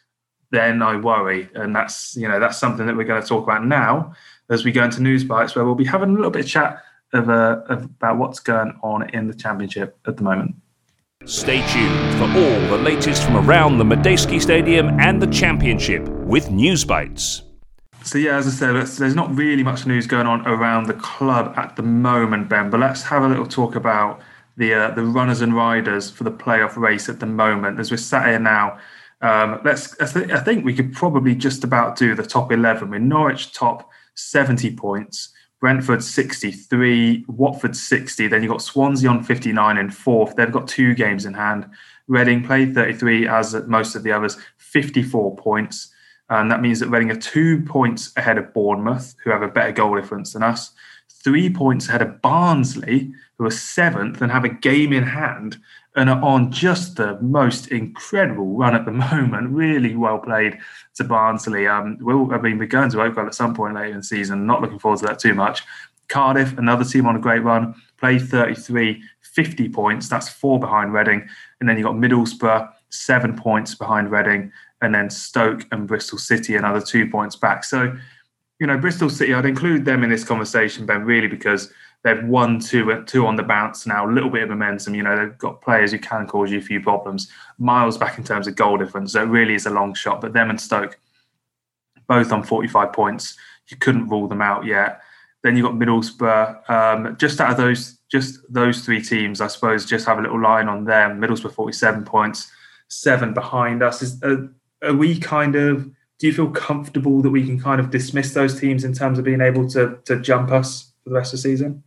then I worry, and that's, you know, that's something that we're going to talk about now as we go into News Bites, where we'll be having a little bit of chat of, uh, of about what's going on in the Championship at the moment. Stay tuned for all the latest from around the Madejski Stadium and the Championship with News Bites. So yeah, as I said, there's not really much news going on around the club at the moment, Ben, but let's have a little talk about the uh, the runners and riders for the playoff race at the moment. As we're sat here now, um, let's I, th- I think we could probably just about do the top eleven with Norwich top seventy points, Brentford sixty-three, Watford sixty. Then you've got Swansea on fifty-nine in fourth. They've got two games in hand. Reading played thirty-three, as most of the others, fifty-four points. And that means that Reading are two points ahead of Bournemouth, who have a better goal difference than us. Three points ahead of Barnsley, who are seventh and have a game in hand and are on just the most incredible run at the moment. Really well played to Barnsley. Um, we'll, I mean, we're going to Oakville at some point later in the season. Not looking forward to that too much. Cardiff, another team on a great run, played thirty-three, fifty points. That's four behind Reading. And then you've got Middlesbrough, seven points behind Reading. And then Stoke and Bristol City, another two points back. So, you know, Bristol City, I'd include them in this conversation, Ben, really, because they've won two, two on the bounce now, a little bit of momentum. You know, they've got players who can cause you a few problems. Miles back in terms of goal difference. So it really is a long shot. But them and Stoke, both on forty-five points. You couldn't rule them out yet. Then you've got Middlesbrough. Um, just out of those, just those three teams, I suppose, just have a little line on them. Middlesbrough, forty-seven points, seven behind us. Is uh, Are we kind of, do you feel comfortable that we can kind of dismiss those teams in terms of being able to to jump us for the rest of the season?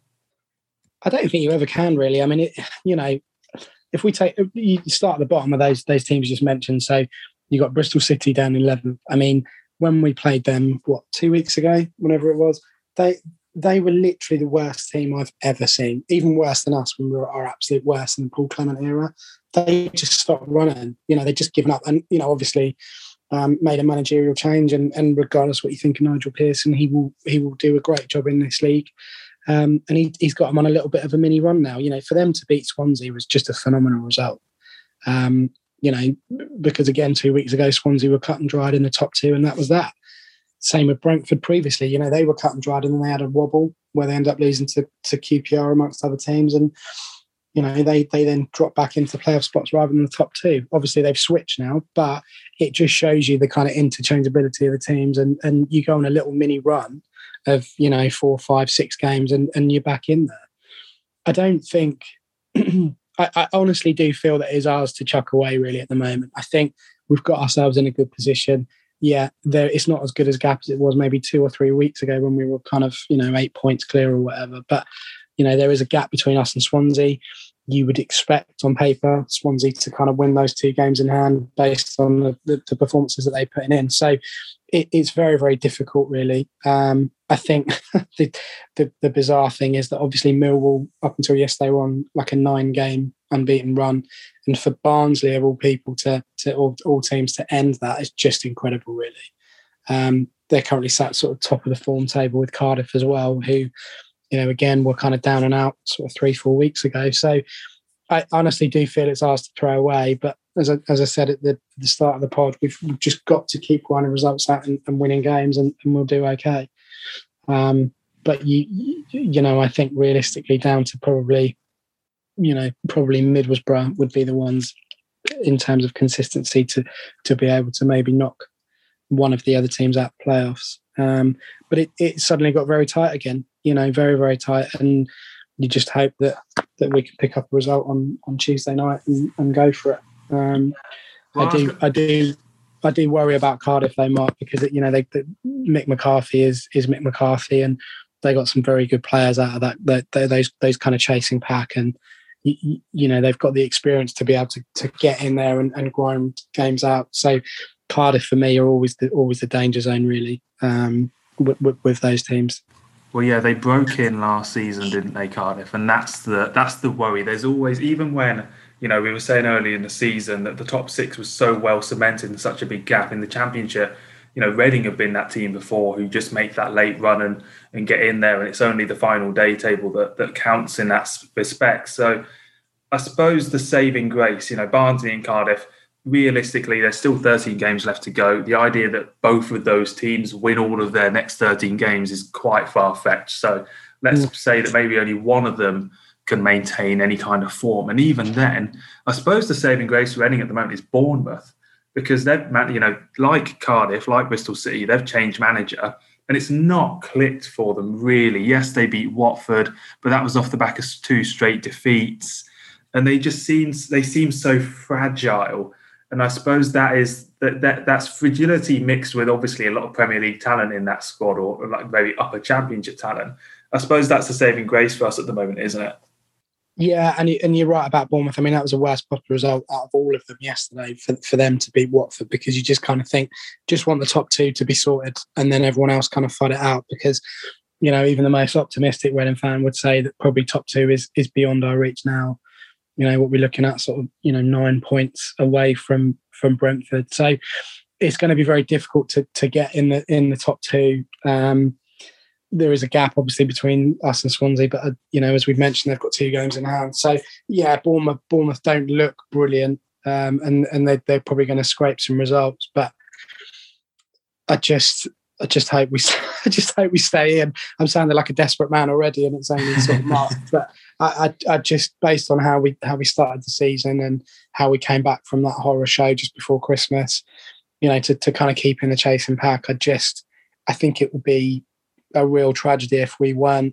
I don't think you ever can, really. I mean, it, you know, if we take, you start at the bottom of those those teams you just mentioned. So you got Bristol City down eleventh. I mean, when we played them, what, two weeks ago, whenever it was, they they were literally the worst team I've ever seen. Even worse than us when we were our absolute worst in the Paul Clement era. They just stopped running. You know, they'd just given up. And, you know, obviously um, made a managerial change. And, and regardless what you think of Nigel Pearson, he will he will do a great job in this league. Um, and he, he's got them on a little bit of a mini run now. You know, for them to beat Swansea was just a phenomenal result. Um, you know, because again, two weeks ago, Swansea were cut and dried in the top two, and that was that. Same with Brentford previously. You know, they were cut and dried and then they had a wobble where they ended up losing to, to Q P R amongst other teams. And, you know, they they then drop back into playoff spots rather than the top two. Obviously, they've switched now, but it just shows you the kind of interchangeability of the teams. And, and you go on a little mini run of, you know, four, five, six games and, and you're back in there. I don't think... I, I honestly do feel that it's ours to chuck away, really, at the moment. I think we've got ourselves in a good position. Yeah, there, it's not as good as gap as it was maybe two or three weeks ago when we were kind of, you know, eight points clear or whatever. But, you know, there is a gap between us and Swansea. You would expect on paper Swansea to kind of win those two games in hand based on the, the, the performances that they're putting in. So it, it's very, very difficult, really. Um, I think the, the the bizarre thing is that obviously Millwall, up until yesterday, were on like a nine-game unbeaten run. And for Barnsley, of all people, to, to all, all teams to end that is just incredible, really. Um, they're currently sat sort of top of the form table with Cardiff as well, who, you know, again, were kind of down and out sort of three, four weeks ago. So I honestly do feel it's ours to throw away. But as I, as I said at the, the start of the pod, we've, we've just got to keep grinding results out and, and winning games, and, and we'll do okay. Um, but you, you know, I think realistically, down to probably, you know, probably Middlesbrough would be the ones in terms of consistency to to be able to maybe knock one of the other teams out of playoffs. Um, but it, it suddenly got very tight again, you know, very, very tight. And you just hope that, that we can pick up a result on, on Tuesday night and, and go for it. Um, well, I do, I do, I do worry about Cardiff though, Mark, because it, you know, they, they, Mick McCarthy is is Mick McCarthy, and they got some very good players out of that. that those those kind of chasing pack, and you, you know they've got the experience to be able to, to get in there and, and grind games out. So Cardiff for me are always the always the danger zone, really, um, with, with, with those teams. Well, yeah, they broke in last season, didn't they, Cardiff? And that's the that's the worry. There's always, even when, you know, we were saying early in the season that the top six was so well cemented and such a big gap in the Championship. You know, Reading have been that team before who just make that late run and, and get in there, and it's only the final day table that, that counts in that respect. So I suppose the saving grace, you know, Barnsley and Cardiff, realistically, there's still thirteen games left to go. The idea that both of those teams win all of their next thirteen games is quite far-fetched. So let's mm. say that maybe only one of them can maintain any kind of form. And even then, I suppose the saving grace for Reading at the moment is Bournemouth, because they've, you know, like Cardiff, like Bristol City, they've changed manager and it's not clicked for them, really. Yes, they beat Watford, but that was off the back of two straight defeats. And they just seem, they seem so fragile. And I suppose that is that, that that's fragility mixed with obviously a lot of Premier League talent in that squad, or like very upper Championship talent. I suppose that's the saving grace for us at the moment, isn't it? Yeah, and and you're right about Bournemouth. I mean, that was the worst possible result out of all of them yesterday for, for them to beat Watford, because you just kind of think, just want the top two to be sorted and then everyone else kind of fight it out, because, you know, even the most optimistic Reading fan would say that probably top two is is beyond our reach now. You know, what we're looking at sort of, you know, nine points away from from Brentford. So it's going to be very difficult to to get in the in the top two. Um, there is a gap, obviously, between us and Swansea, but, uh, you know, as we've mentioned, they've got two games in hand. So, yeah, Bournemouth, Bournemouth don't look brilliant, um, and, and they, they're probably going to scrape some results. But I just... I just hope we. I just hope we stay in. I'm sounding like a desperate man already, and it's only sort of March. But I, I, I just, based on how we how we started the season and how we came back from that horror show just before Christmas, you know, to to kind of keep in the chasing pack. I just, I think it would be a real tragedy if we weren't,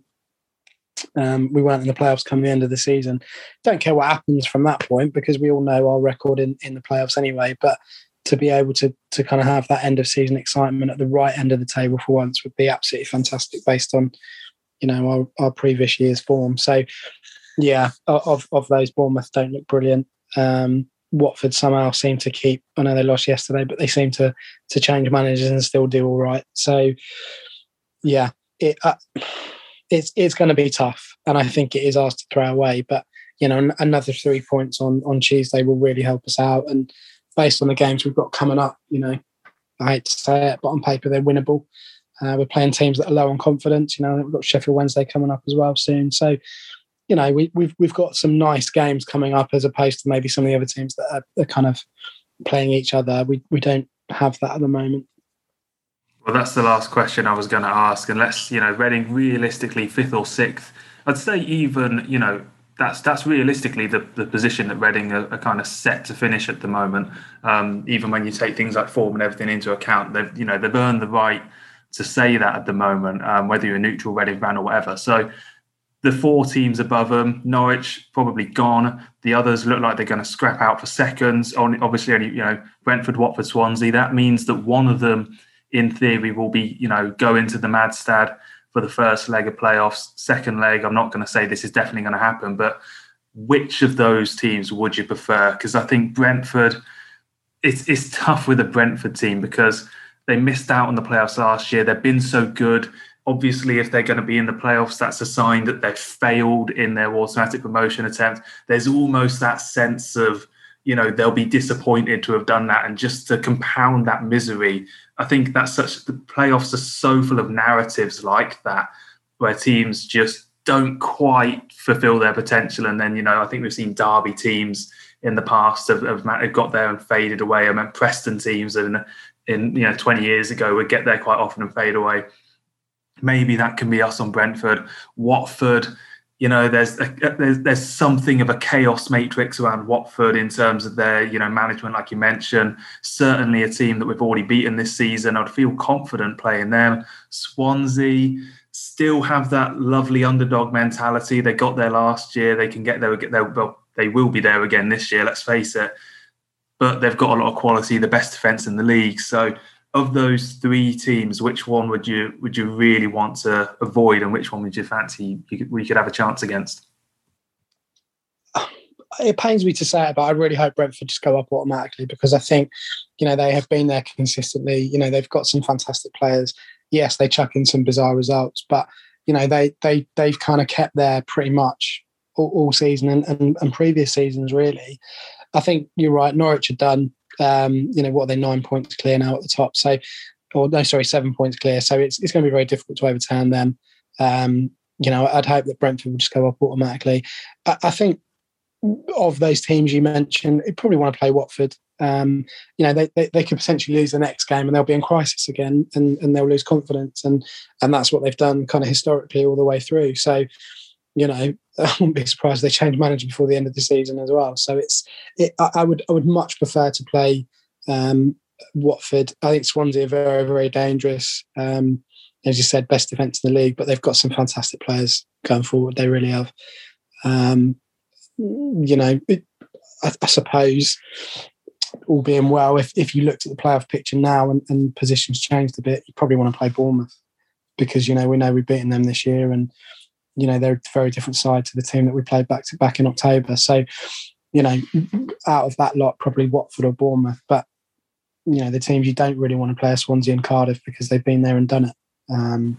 um, we weren't in the playoffs come the end of the season. Don't care what happens from that point, because we all know our record in, in the playoffs anyway. But to be able to to kind of have that end of season excitement at the right end of the table for once would be absolutely fantastic, based on, you know, our, our previous year's form. So, yeah, of of those, Bournemouth don't look brilliant. Um, Watford somehow seem to keep. I know they lost yesterday, but they seem to to change managers and still do all right. So, yeah, it uh, it's it's going to be tough, and I think it is ours to throw away. But, you know, another three points on on Tuesday will really help us out. And based on the games we've got coming up, you know, I hate to say it, but on paper they're winnable. Uh, we're playing teams that are low on confidence. You know, we've got Sheffield Wednesday coming up as well soon. So, you know, we, we've we've got some nice games coming up, as opposed to maybe some of the other teams that are, are kind of playing each other. We we don't have that at the moment. Well, that's the last question I was going to ask. And let's, you know, Reading realistically fifth or sixth. I'd say even, you know, That's that's realistically the, the position that Reading are, are kind of set to finish at the moment. Um, even when you take things like form and everything into account, they've you know they've earned the right to say that at the moment, um, whether you're a neutral Reading fan or whatever. So the four teams above them, Norwich probably gone. The others look like they're going to scrap out for seconds. Only obviously only you know Brentford, Watford, Swansea. That means that one of them, in theory, will be you know go into the Madstad for the first leg of playoffs. Second leg, I'm not going to say this is definitely going to happen, but which of those teams would you prefer? Because I think Brentford, it's it's tough with a Brentford team, because they missed out on the playoffs last year. They've been so good. Obviously, if they're going to be in the playoffs, that's a sign that they've failed in their automatic promotion attempt. There's almost that sense of, you know, they'll be disappointed to have done that. And just to compound that misery, I think that's such, the playoffs are so full of narratives like that, where teams just don't quite fulfil their potential. And then, you know, I think we've seen Derby teams in the past have, have, have got there and faded away. I mean, Preston teams in, in, you know, twenty years ago would get there quite often and fade away. Maybe that can be us on Brentford. Watford, you know, there's, a, there's there's something of a chaos matrix around Watford in terms of their, you know, management, like you mentioned. Certainly a team that we've already beaten this season. I'd feel confident playing them. Swansea still have that lovely underdog mentality. They got there last year. They can get there. Get there. Well, they will be there again this year. Let's face it. But they've got a lot of quality. The best defence in the league. So, of those three teams, which one would you would you really want to avoid, and which one would you fancy you could, we could have a chance against? It pains me to say it, but I really hope Brentford just go up automatically, because I think, you know, they have been there consistently. You know, they've got some fantastic players. Yes, they chuck in some bizarre results, but, you know, they, they, they've kind of kept there pretty much all, all season and, and, and previous seasons, really. I think you're right. Norwich are done. Um, you know, what are they, nine points clear now at the top? So, or no, sorry, seven points clear. So it's it's going to be very difficult to overturn them. Um, you know, I'd hope that Brentford will just go up automatically. I, I think of those teams you mentioned, you probably want to play Watford. Um, you know, they, they they could potentially lose the next game and they'll be in crisis again, and, and they'll lose confidence, and and that's what they've done kind of historically all the way through. So, you know, I wouldn't be surprised if they change manager before the end of the season as well. So it's it, I, I would I would much prefer to play um, Watford. I think Swansea are very very dangerous. Um, as you said, best defence in the league, but they've got some fantastic players going forward. They really have. Um, you know, it, I, I suppose, all being well, if, if you looked at the playoff picture now and, and positions changed a bit, you probably want to play Bournemouth, because, you know, we know we've beaten them this year, and, you know, they're a very different side to the team that we played back to back in October. So, you know, out of that lot, probably Watford or Bournemouth. But, you know, the teams you don't really want to play are Swansea and Cardiff, because they've been there and done it. Um,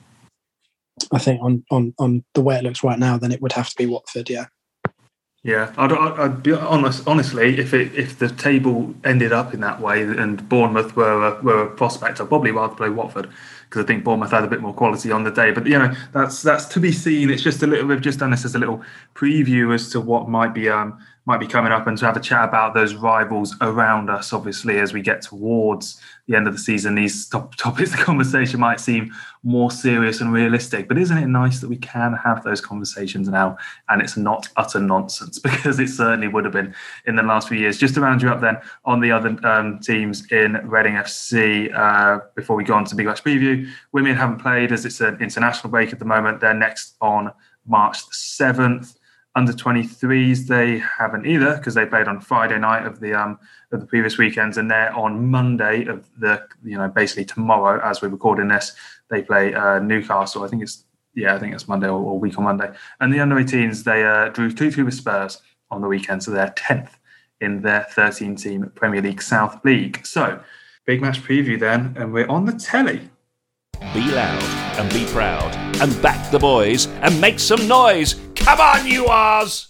I think on, on, on the way it looks right now, then it would have to be Watford, yeah. Yeah, I'd, I'd be honest. Honestly, if it if the table ended up in that way and Bournemouth were a, were a prospect, I'd probably rather play Watford, because I think Bournemouth had a bit more quality on the day. But, you know, that's that's to be seen. It's just a little. We've just done this as a little preview as to what might be um might be coming up, and to have a chat about those rivals around us. Obviously, as we get towards the end of the season, these top topics of conversation might seem more serious and realistic. But isn't it nice that we can have those conversations now, and it's not utter nonsense, because it certainly would have been in the last few years. Just to round you up then on the other um, teams in Reading F C, uh, before we go on to Big Match Preview, women haven't played as it's an international break at the moment. They're next on March the seventh. Under twenty-threes, they haven't either, because they played on Friday night of the um of the previous weekends, and they're on Monday of the, you know, basically tomorrow as we're recording this. They play uh, Newcastle. I think it's yeah, I think it's Monday or, or week on Monday. And the under eighteens, they uh, drew two two with Spurs on the weekend, so they're tenth in their thirteen-team Premier League South League. So, big match preview then, and we're on the telly. Be loud and be proud and back the boys and make some noise. Come on, you Oz!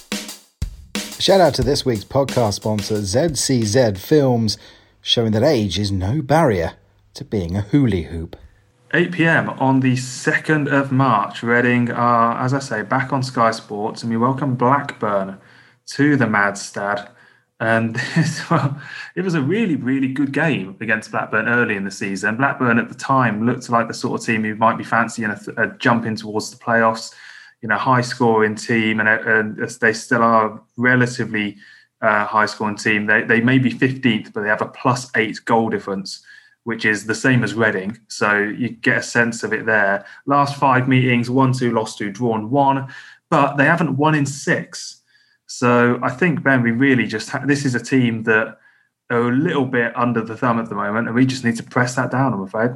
Shout out to this week's podcast sponsor, Z C Z Films, showing that age is no barrier to being a hula hoop. eight p.m. on the second of March, Reading are, as I say, back on Sky Sports, and we welcome Blackburn to the Madstad. And well, it was a really, really good game against Blackburn early in the season. Blackburn at the time looked like the sort of team who might be fancying a, a jump in towards the playoffs. You know, high-scoring team, and, and they still are relatively uh, high-scoring team. They they may be fifteenth, but they have a plus eight goal difference, which is the same as Reading. So you get a sense of it there. Last five meetings, one, two, lost two, drawn one, but they haven't won in six. So I think, Ben, we really just ha- this is a team that are a little bit under the thumb at the moment, and we just need to press that down, I'm afraid.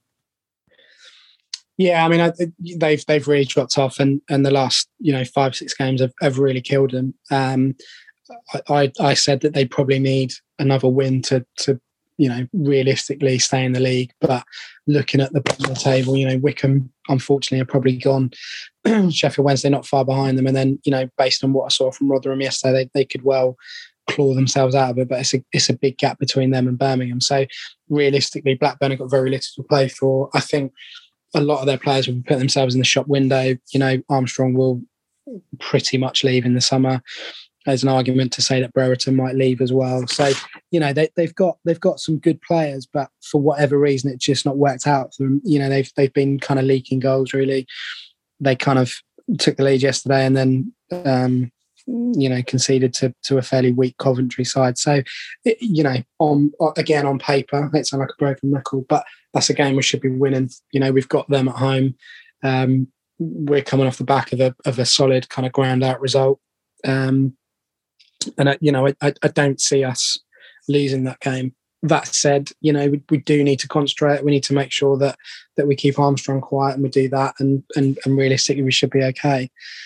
Yeah, I mean, I, they've they've really dropped off, and, and the last, you know, five six games have, have really killed them. Um, I, I I said that they probably need another win to to you know realistically stay in the league. But looking at the bottom of the table, you know, Wickham unfortunately are probably gone. Sheffield Wednesday not far behind them, and then, you know, based on what I saw from Rotherham yesterday, they, they could well claw themselves out of it. But it's a it's a big gap between them and Birmingham. So realistically, Blackburn have got very little to play for. I think, a lot of their players will put themselves in the shop window. You know, Armstrong will pretty much leave in the summer. There's an argument to say that Brereton might leave as well. So, you know, they, they've got they've got some good players, but for whatever reason, it's just not worked out for them. You know, they've they've been kind of leaking goals. Really, they kind of took the lead yesterday and then, um, you know, conceded to to a fairly weak Coventry side. So, it, you know, on again on paper, it sounds like a broken record, but that's a game we should be winning. You know, we've got them at home. Um, we're coming off the back of a of a solid kind of ground out result. Um, And, uh, you know, I, I don't see us losing that game. That said, you know, we, we do need to concentrate. We need to make sure that that we keep Armstrong quiet and we do that. And and, and realistically, we should be okay.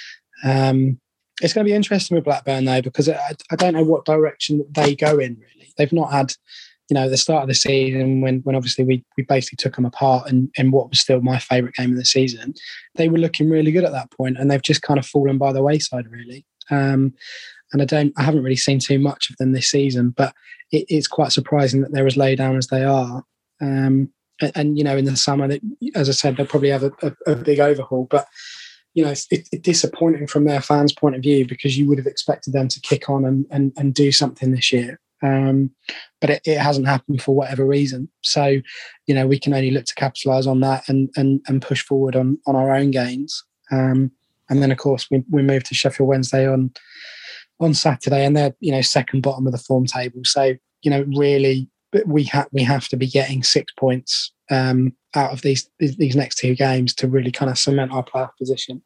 Um, it's going to be interesting with Blackburn, though, because I, I don't know what direction they go in, really. They've not had, you know, the start of the season when when obviously we, we basically took them apart in, in what was still my favourite game of the season. They were looking really good at that point and they've just kind of fallen by the wayside, really. Um And I don't, I haven't really seen too much of them this season, but it, it's quite surprising that they're as low down as they are. Um, and, and, you know, in the summer, that, as I said, they'll probably have a, a, a big overhaul. But, you know, it's, it's disappointing from their fans' point of view because you would have expected them to kick on and, and, and do something this year. Um, but it, it hasn't happened for whatever reason. So, you know, we can only look to capitalise on that and, and, and push forward on, on our own gains. Um, and then, of course, we, we move to Sheffield Wednesday on on Saturday, and they're, you know, second bottom of the form table. So, you know, really, we have we have to be getting six points um, out of these these next two games to really kind of cement our playoff position.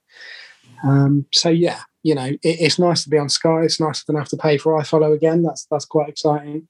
Um, so, yeah, you know, it, it's nice to be on Sky. It's nice to not have to pay for iFollow again. That's that's quite exciting.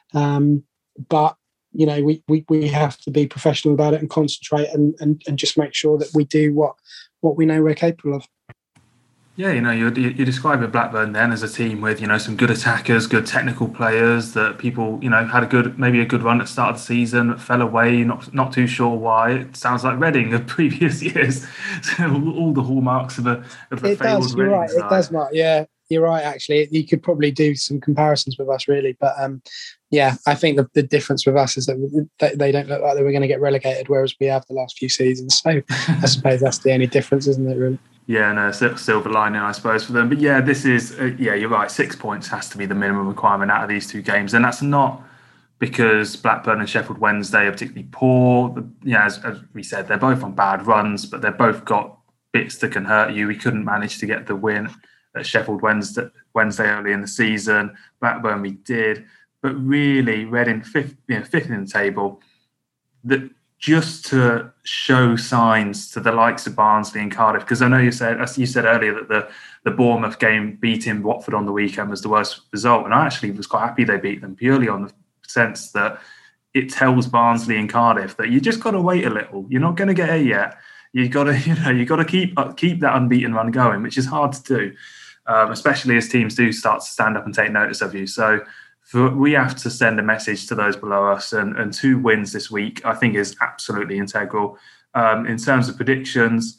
Um, but you know, we, we we have to be professional about it and concentrate and and, and just make sure that we do what what we know we're capable of. Yeah, you know, you you describe Blackburn then as a team with, you know, some good attackers, good technical players that people, you know, had a good, maybe a good run at the start of the season, fell away, not not too sure why. It sounds like Reading of previous years. So all the hallmarks of a of a it failed does, you're Reading right, side. It does, Mark. Yeah, you're right, actually. You could probably do some comparisons with us, really. But, um, yeah, I think the, the difference with us is that they don't look like they were going to get relegated, whereas we have the last few seasons. So I suppose that's the only difference, isn't it, really? Yeah, no, silver lining, I suppose, for them. But yeah, this is, uh, yeah, you're right. Six points has to be the minimum requirement out of these two games. And that's not because Blackburn and Sheffield Wednesday are particularly poor. Yeah, as, as we said, they're both on bad runs, but they've both got bits that can hurt you. We couldn't manage to get the win at Sheffield Wednesday, Wednesday early in the season. Blackburn, we did. But really, Reading, fifth, you know, fifth in the table, that just to show signs to the likes of Barnsley and Cardiff, because I know you said, as you said earlier, that the, the Bournemouth game beating Watford on the weekend was the worst result. And I actually was quite happy they beat them purely on the sense that it tells Barnsley and Cardiff that you just got to wait a little. You're not going to get here yet. You got to, you know, you got to keep keep that unbeaten run going, which is hard to do, um, especially as teams do start to stand up and take notice of you. So for, we have to send a message to those below us, and, and two wins this week, I think, is absolutely integral. Um, in terms of predictions,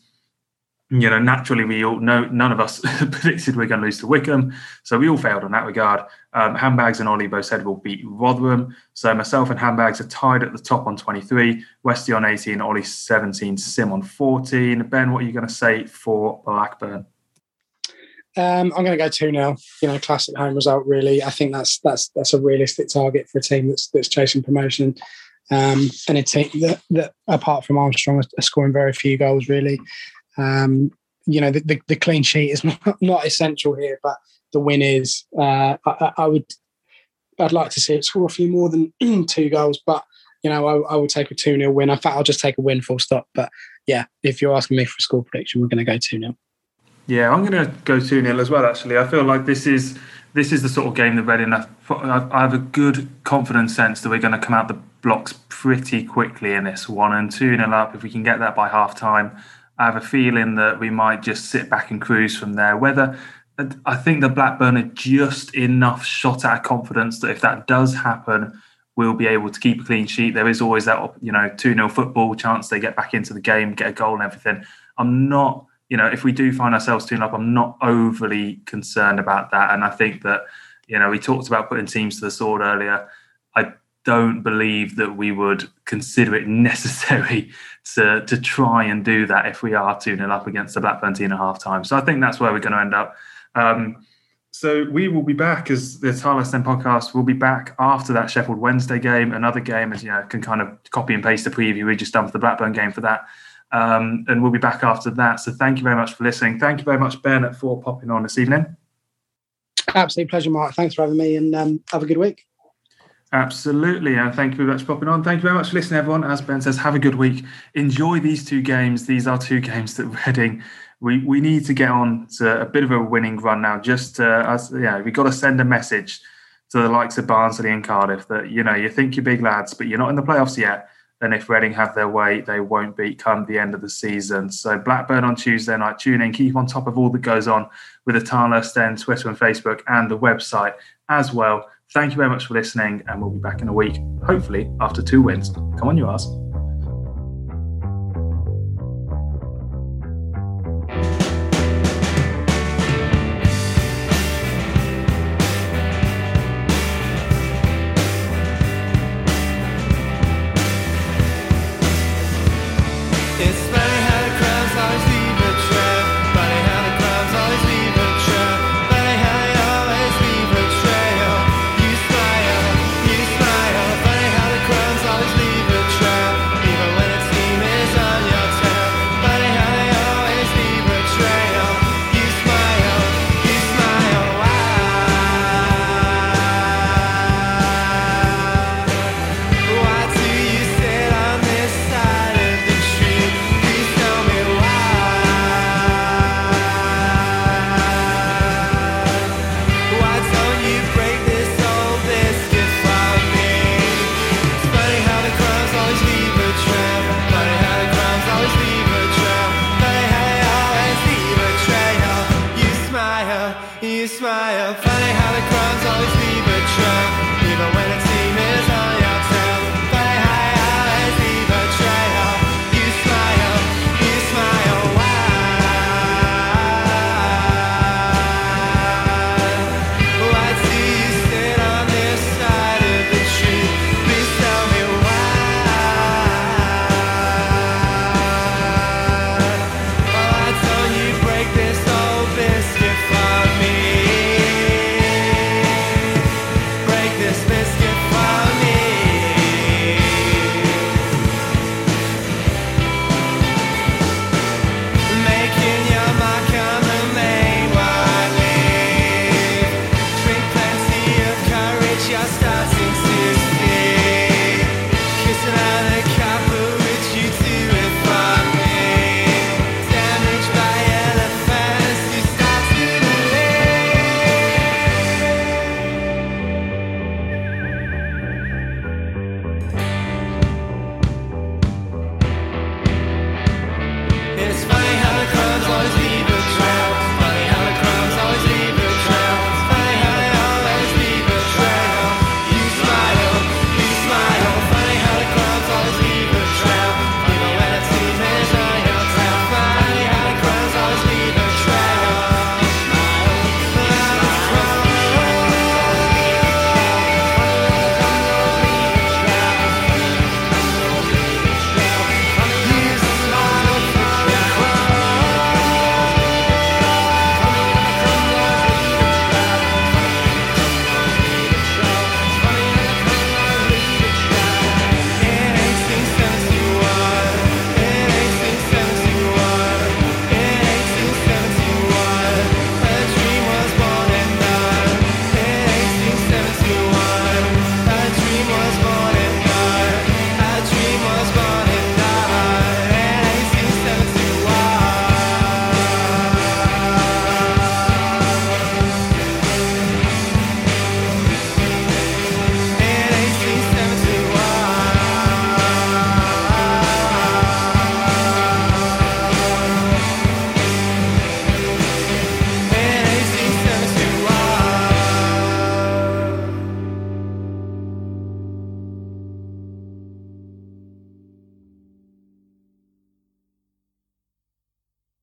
you know, naturally, we all know none of us predicted we're going to lose to Wickham, so we all failed on that regard. Um, Handbags and Ollie both said we'll beat Rotherham, so myself and Handbags are tied at the top on twenty-three, Westy on eighteen, Ollie seventeen, Sim on fourteen. Ben, what are you going to say for Blackburn? Um, I'm going to go two nil. You know, classic home result. Really, I think that's that's that's a realistic target for a team that's that's chasing promotion, um, and a team that, that apart from Armstrong are scoring very few goals. Really, um, you know, the, the, the clean sheet is not, not essential here, but the win is. Uh, I, I would, I'd like to see it score a few more than two goals, but you know, I, I would take a two nil win. In fact, I'll just take a win, full stop. But yeah, if you're asking me for a score prediction, we're going to go two nil. Yeah, I'm going to go two nil as well, actually. I feel like this is this is the sort of game that Reading, I, I have a good confident sense that we're going to come out the blocks pretty quickly in this one, and two nil up. If we can get that by half time, I have a feeling that we might just sit back and cruise from there. Whether I think the Blackburn are just enough shot out of confidence that if that does happen, we'll be able to keep a clean sheet. There is always that, you know, two nil football chance they get back into the game, get a goal and everything. I'm not... You know, if we do find ourselves two nil up, I'm not overly concerned about that. And I think that, you know, we talked about putting teams to the sword earlier. I don't believe that we would consider it necessary to to try and do that if we are two nil up against the Blackburn team at half time. So I think that's where we're going to end up. Um, so we will be back as the Tala Sten podcast. We'll be back after that Sheffield Wednesday game, another game, as you know, can kind of copy and paste the preview we just done for the Blackburn game for that. Um, and we'll be back after that. So thank you very much for listening. Thank you very much, Bernard, for popping on this evening. Absolute pleasure, Mark. Thanks for having me, and um, have a good week. Absolutely, and thank you very much for popping on. Thank you very much for listening, everyone. As Ben says, have a good week. Enjoy these two games. These are two games that Reading, we, we need to get on to a bit of a winning run now. Just uh, as yeah, we've got to send a message to the likes of Barnsley and Cardiff that, you know, you think you're big lads, but you're not in the playoffs yet. And if Reading have their way, they won't beat come the end of the season. So Blackburn on Tuesday night. Tune in, keep on top of all that goes on with the Tala Sten, Twitter and Facebook, and the website as well. Thank you very much for listening, and we'll be back in a week, hopefully after two wins. Come on, you ass.